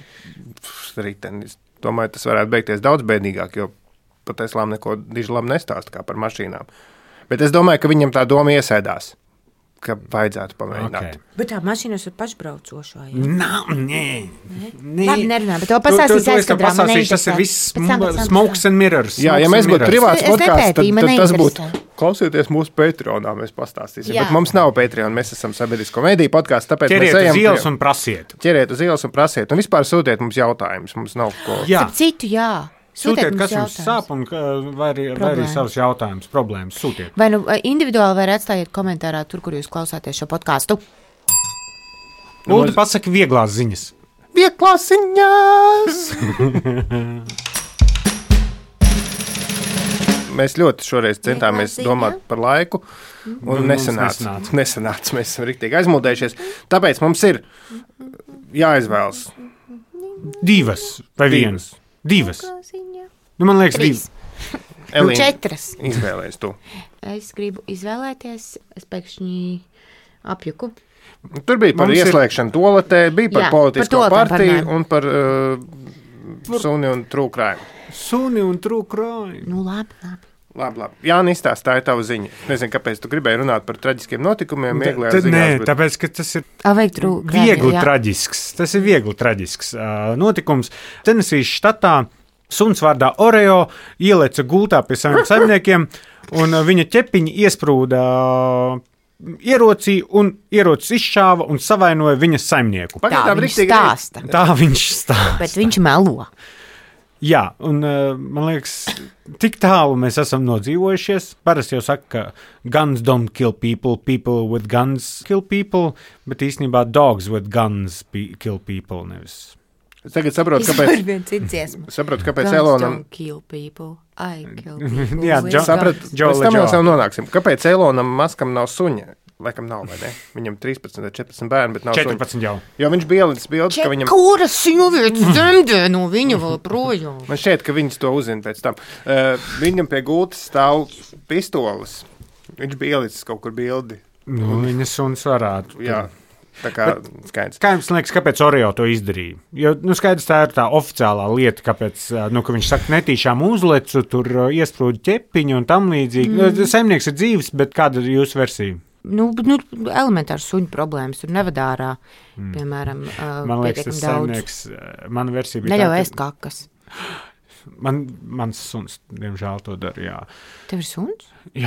Riteni. Es domāju, tas varētu beigties daudz bēdīgāk, jo par Teslām neko diži labi nestāsta kā par mašīnām. Bet es domāju, ka viņam tā doma iesēdās, ka vajadzētu pamēģināt. Okay. Bet tā mašīnas ir pašbraucošā. Nē. Labi, nerunā, bet to pasāstīs aizkadrā. Tas ir viss smokes and mirrors. Jā, ja mēs būtu privāts podcasts, tad tas būtu. Klausieties mūsu Patreonā, mēs pastāstīsim. Jā. Bet mums nav Patreon, mēs esam sabiedrisko mediju podcasts, tāpēc ķeriet mēs ejam. Ķeriet uz ielas un prasiet. Ķeriet uz ielas un prasiet. Un vispār sūtiet mums jautājumus. Mums nav ko. Jā. Citu, jā. Sūtiet, kas jums sāp un vai arī savus jautājumus, problēmas. Sūtiet. Vai nu individuāli, vai atstājiet komentārā tur, kur jūs klausāties šo podcastu. Lūdzu, pasaki vieglās ziņas. Vieglās ziņas! Mēs ļoti šoreiz centāmies domāt par laiku, un nesanāca. Mēs esam riktīgi aizmuldējušies. Tāpēc mums ir jāizvēlas 2 vai 1. 2. Man liekas, 2. Elīna, 4. Izvēlējies tu. Es gribu izvēlēties, es pēkšņi apjuku. Tur bija par ieslēgšanu toaletē, bija par politisko partiju un par suni un trūkrājumu. Suni un trūkrājumu. Nu, labi. Labi. Jāni, izstāst, tā ir tava ziņa. Nezinu, kāpēc tu gribēji runāt par traģiskiem notikumiem. Nē, tāpēc, ka tas ir traģisks. Tas ir viegli traģisks notikums. Tenesijas štatā suns vārdā Oreo ieleca gultā pie saviem saimniekiem, un viņa ķepiņi iesprūda ierocī, un ierocis izšāva un savainoja viņas saimnieku. Tā viņš stāsta. Bet viņš melo. Jā, un man liekas, tik tālu mēs esam nodzīvojušies. Parasti jau saka, ka guns don't kill people, people with guns kill people, bet īstenībā dogs with guns kill people nevis. Es tagad saprotu, kāpēc Elonam... kill people, I kill people. Jā, pēc tam mēs jau nonāksim. Kāpēc Elonam Maskam nav suņa? Laikam nav, vai ne? Viņam 13 vai 14 bērni, bet nav 14 suņa. jau. Jo viņš bija ielicis bildes, ka viņam... Kuras sievietes dzemdē no viņa vēl projām? Man šķiet, ka viņas to uzzina pēc tam. Viņam pie gultas stāv pistoles. Viņš bija ielicis kaut kur bildi. Viņa suns varētu. Jā. Tā kā skaidrs. Kā jums liekas, kāpēc Oreo to izdarīja? Jo, skaidrs, tā ir tā oficiālā lieta, kāpēc, ka viņš saka, netīšām uzlecu, tur iesprūda ķepiņu un tam līdzīgi. Saimnieks ir dzīves, bet kāda ir jūsu versija? Elementārs suņu problēmas tur nevada ārā, piemēram, man liekas, tas saimnieks, mana versija bija neļauj ēst kakas. Mans suns, diemžēl, to dara, jā. Tev ir suns? Jā.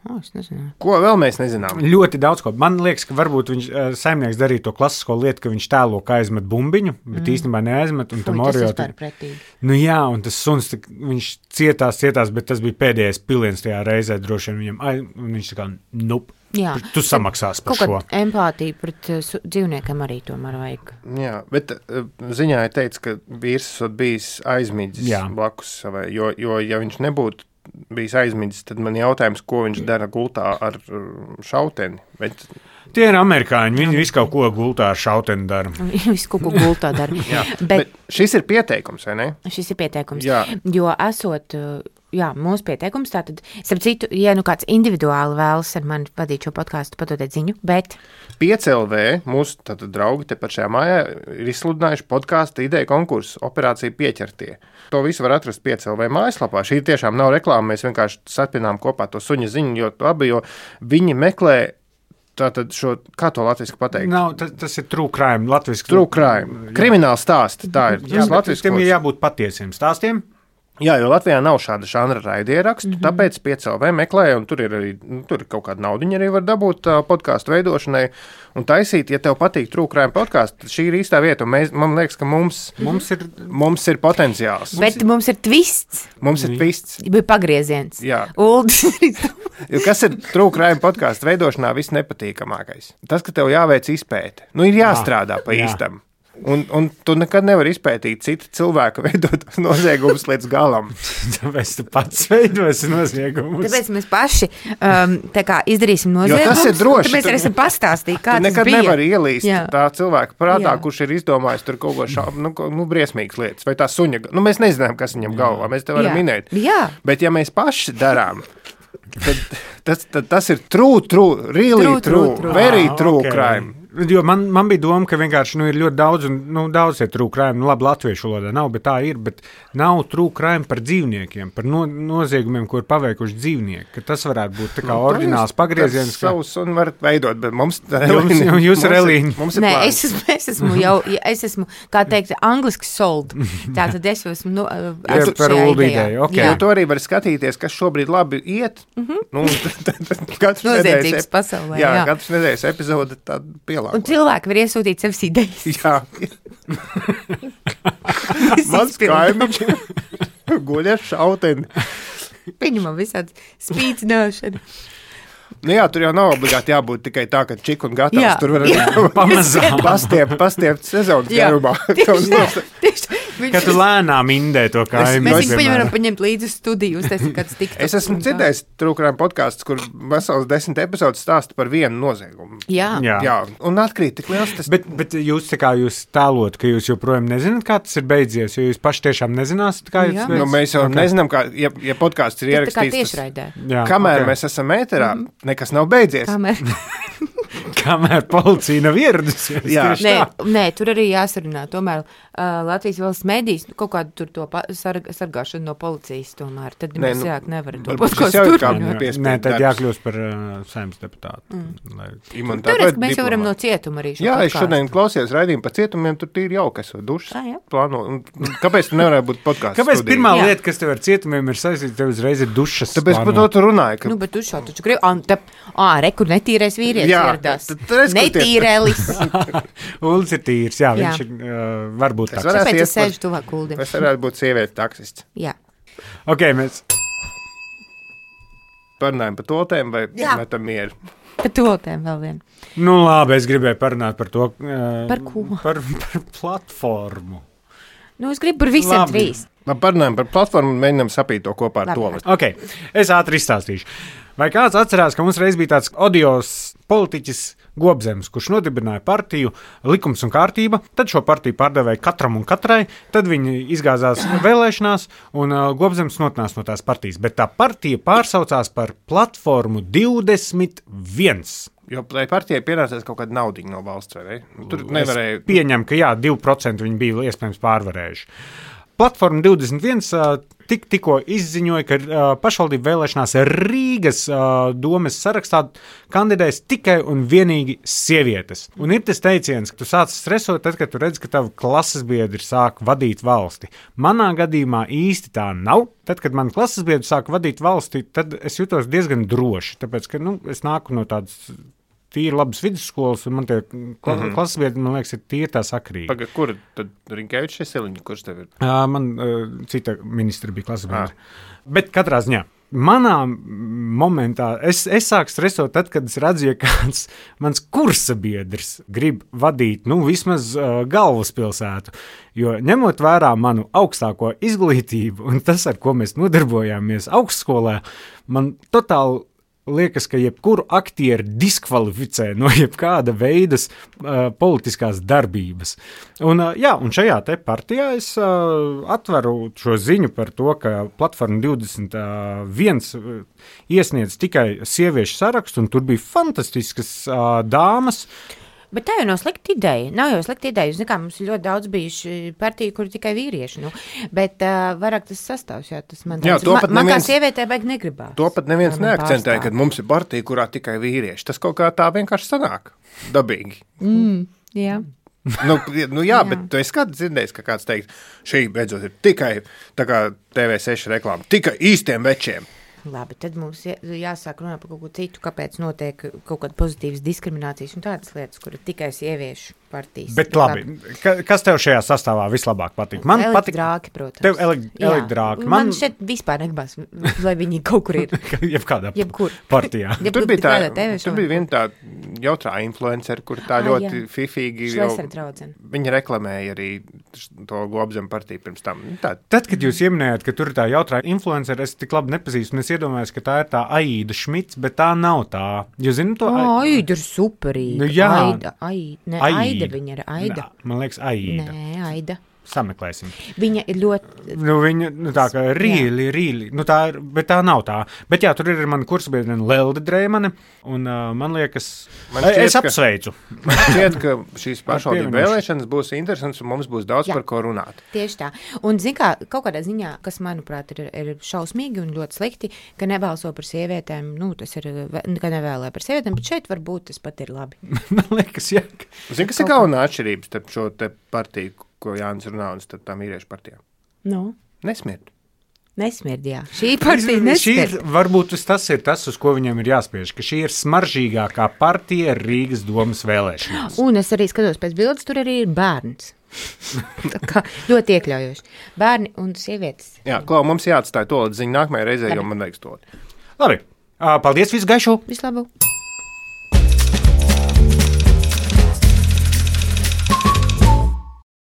Es nezinu. Ko vēl mēs nezinām? Ļoti daudz ko. Man liekas, ka varbūt viņš saimnieks darīja to klasisko lietu, ka viņš tēlo, ka aizmet bumbiņu, bet īstenībā neaizmet. Un tam Tas vispār pretīgi. Nu jā, un tas suns, viņš cietās, bet tas bija pēdējais piliens tajā reizē droši vien viņam. Un viņš tā kā, Jā. Tu samaksās par šo. Kaut kāda empātija pret dzīvniekiem arī tomēr vajag. Jā, bet ziņā ir teicis, ka vīrs esot bijis aizmidzis blakus savai, jo ja viņš nebūtu bijis aizmidzis, tad man jautājums, ko viņš dara gultā ar šauteni. Bet... Tie ir amerikāņi, viņi visu kaut ko gultā ar šauteni dara. Visu kaut ko gultā dara. bet šis ir pieteikums, vai ne? Šis ir pieteikums, jā. Jo esot... Jā, mūsu pieteikums tātad, starp citu, ja kāds individuāli vēlas ar mani vadīt šo podkāstu, padodiet ziņu, bet... 5LV, mūsu tātad draugi te par šajā mājā, ir izsludinājuši podkāstu ideju konkursu Operācija Pieķertie. To visu var atrast 5LV mājaslapā. Šī tiešām nav reklāma, mēs vienkārši sapinām kopā to suņa ziņu, jo viņi meklē tātad šo, kā to latviski pateikt? Nav, tas ir true crime, latviski. True crime, krimināla stāsti, tā ir. Jā, bet tiem ir jābūt patiesiem stāstiem. Jā, jo Latvijā nav šāda žanra raidierakstu, tāpēc 5LV meklē, un tur ir arī kaut kāda naudiņa arī var dabūt podkāstu veidošanai un taisīt. Ja tev patīk True Crime podkāsts, tad šī ir īstā vieta, un man liekas, ka mums ir potenciāls. Bet mums ir twists. Mums ir twists. Bija pagrieziens. Jā. Uldis. Kas ir True Crime podkāstu veidošanā visnepatīkamākais? Tas, ka tev jāveic izpēte. Ir jāstrādā pa īstam. Un tu nekad nevari izpētīt citu cilvēku veidotos noziegumus līdz galam. Tāpēc tu pats veidosi noziegumus. Tāpēc mēs paši izdarīsim noziegumus. Jo tas ir droši. Tāpēc arī esam pastāstīti, kā tas bija. Tu nekad nevari ielīst tā cilvēka prātā, kurš ir izdomājis tur kaut ko briesmīgas lietas. Vai tā suņa. Mēs nezinām, kas viņam galvā. Mēs te varam minēt. Jā. Bet ja mēs paši darām, tad tas ir true, really true, very true crime. Jo man bija doma, ka vienkārši ir ļoti daudz, un daudz ir true crime. Labi, latviešu valodā nav, bet tā ir. Bet nav true crime par dzīvniekiem, par noziegumiem, ko ir paveikuši dzīvnieki. Ka tas varētu būt tā kā oriģināls pagrieziens. Jūs savus un varat veidot, bet mums jūs ar Elīnu. Nē, es esmu, kā teikt, angliski sold. Tātad es esmu par Uldu ideju. Jo tu arī vari skatīties, kas šobrīd labi iet. Noziedzības pasaulē. Jā, katrs nedēļas epizode tāda pielāgota. Un cilvēki var iesūtīt savas idejas. Jā. Mans kaimiņš guļ ar šauteni. Pieņemam visādi spīdzināšanu. Jā, tur jau nav obligāti jābūt tikai tā, ka čik un gatavs. Jā. Tur var arī pamazām pastiept sezonas garumā. Kad tu lēnām indē to kaimiņu. Mēs viņu varam paņemt līdzi uz studiju, uztaisīt kāds tiktoks. Es esmu dzirdējis True Crime podcasts, kur vesels 10 epizodes stāsta par vienu noziegumu. Jā. Un atkrīt tik liels tas. Bet jūs tēlot, ka jūs joprojām nezināt, kā tas ir beidzies, jo jūs paši tiešām nezināsiet, kā jūs beidzies. Mēs jau nezinām, kā, ja podcasts ir ierakstīts. Tā kā tiešraidē. Kamēr mēs esam ēterā, nekas nav beidzies. Kamēr policija nav ieradusies. Nē, tur arī jāsarunā. Tomēr Latvijas valsts medijas kaut kādu tur to sargāšanu no policijas tomēr. Tad mēs nevaram to podcastu turpināt. Nē, tad jākļūst par saimnes deputātu. Tāpēc mēs jau varam no cietuma arī šo podcastu. Jā, es šodien klausījos raidījumu par cietumiem, tur tīri jauka esot dušas plāno. Kāpēc tu nevarēja būt podcastu Kāpēc studija? Pirmā lieta, kas tev ar cietumiem ir saistīta, tev uzreiz ir dušas Tāpēc par to tu runāji. Bet tu šā taču gribi. Rekur netīrais vīrietis ieradās. Netīrēlis. Uldis ir tīrs, jā, viņš ir varbūt tāds. Tāpēc es sēžu tuvāk Uldim. Es varētu būt sieviete taksists. Jā. Ok, mēs parunājam par to tēmu vai tam mieru? Par to tēmu vēl vien. Labi, es gribēju parunāt par to. Par ko? Par platformu. Es gribu par visiem trīs. Parunājam par platformu un mēģinām sapīt to kopā ar to. Ok, es ātri izstāstīšu. Vai kāds atcerās, ka mums reiz bija tāds odios politiķis Gobzems, kurš nodibināja partiju Likums un kārtība, tad šo partiju pārdevēja katram un katrai, tad viņi izgāzās vēlēšanās un Gobzems notnāca no tās partijas, bet tā partija pārsaucās par platformu 21. Jo partijai pienācās kaut kāda naudiņa no valsts, vai ne? Tur nevarēja... Pieņem, ka 2% viņi bija iespējams pārvarējuši. Platforma 21 tikko izziņoja, ka pašvaldību vēlēšanās Rīgas domes sarakstā kandidēs tikai un vienīgi sievietes. Un ir tas teiciens, ka tu sāc stresot tad, kad tu redzi, ka tavi klases biedri sāk vadīt valsti. Manā gadījumā īsti tā nav. Tad, kad man klases biedri sāk vadīt valsti, tad es jutos diezgan droši, tāpēc, ka es nāku no tādas tīri labas vidusskolas, un man tie klases biedri, man liekas, ir tīri tā sakrīgi. Pagad, kur tad Rinkevičs Eseliņš, kurš tev ir? Man cita ministra bija klases biedri. Bet katrā ziņā. Manā momentā es sāku stresot tad, kad es redzu, ja kāds mans kursa biedrs grib vadīt, vismaz galvaspilsētu, jo ņemot vērā manu augstāko izglītību un tas, ar ko mēs nodarbojāmies augstskolē, man totāli liekas, ka jebkuru aktieru diskvalificē no jebkāda veidas politiskās darbības. Un šajā te partijā es atveru šo ziņu par to, ka Platforma 21 iesniedz tikai sieviešu sarakstu, un tur bija fantastiskas dāmas. Bet tā jau nav slikta ideja. Nav jau slikta ideja. Mums ir ļoti daudz bijuši partiju, kur tikai vīrieši. Bet vairāk tas sastāvs, tas man tāds. Man kā sievietē baigi negribās. To pat neviens neakcentē, kad mums ir partija, kurā tikai vīrieši. Tas kaut kā tā vienkārši sanāk. Dabīgi. Jā. Jā, bet tu esi kāds dzirdējis, ka kāds teiks, šī beidzot ir tikai tā kā TV6 reklāma, tikai īstiem večiem. Labi, tad mums jāsāk runāt par kaut ko citu, kāpēc notiek kaut kāda pozitīvas diskriminācijas un tādas lietas, kur ir tikai sieviešu partijas. Bet labi, kas tev šajā sastāvā vislabāk patīk? Man patīk drāki, protams. Tev elektrāki. Man šeit vispār negribas, lai viņi kaut kur ir. Jebkur partijā. Tur bija viena tā jautrā influencer, kur tā ļoti fifīgi. Viņa reklamēja arī to Globzem partiju pirms tam. Tad, kad jūs ieminējāt, ka tur ir tā jautrā influencer, es tik labi nepazīstu, un es iedomājos, ka tā ir tā Aida Šmits, bet tā nav tā. Jūs zināt to? Aida ir superīga. Aida, viņa ir Aida. Man liekas, Aida. Nē, Aida. Sameklēsim. Viņa ir ļoti... Viņa tā kā rīli. Tā ir, bet tā nav tā. Bet jā, tur ir mani kursabiedrene Lelde Dreimane, un man liekas... Es apsveicu. Man šķiet, ka šīs pašvaldību vēlēšanas būs interesants, un mums būs daudz par ko runāt. Tieši tā. Un zin kā, kaut kādā ziņā, kas, manuprāt, ir šausmīgi un ļoti slikti, ka nebalso par sievietēm, tas ir, ka nevēlē par sievietēm, bet šeit varbūt tas pat ir labi. Man liekas, jā. Zini, kas ir galvenā atšķirības starp šo te partiju, ko Jānis runā, un starp tām vīriešu partijām? Nesmird. Nesmird, jā. Šī partija nesmird. Varbūt tas ir tas, uz ko viņiem ir jāspiež, ka šī ir smaržīgākā partija Rīgas domas vēlēšanās. Un es arī skatos pēc bildes, tur arī ir bērns. Tā kā ļoti iekļaujoši. Bērni un sievietes. Jā, Klau, mums jāatstāj to ziņu nākamajai reizē, jo man vajag to. Labi. Paldies, visu gaišu! Visu labu!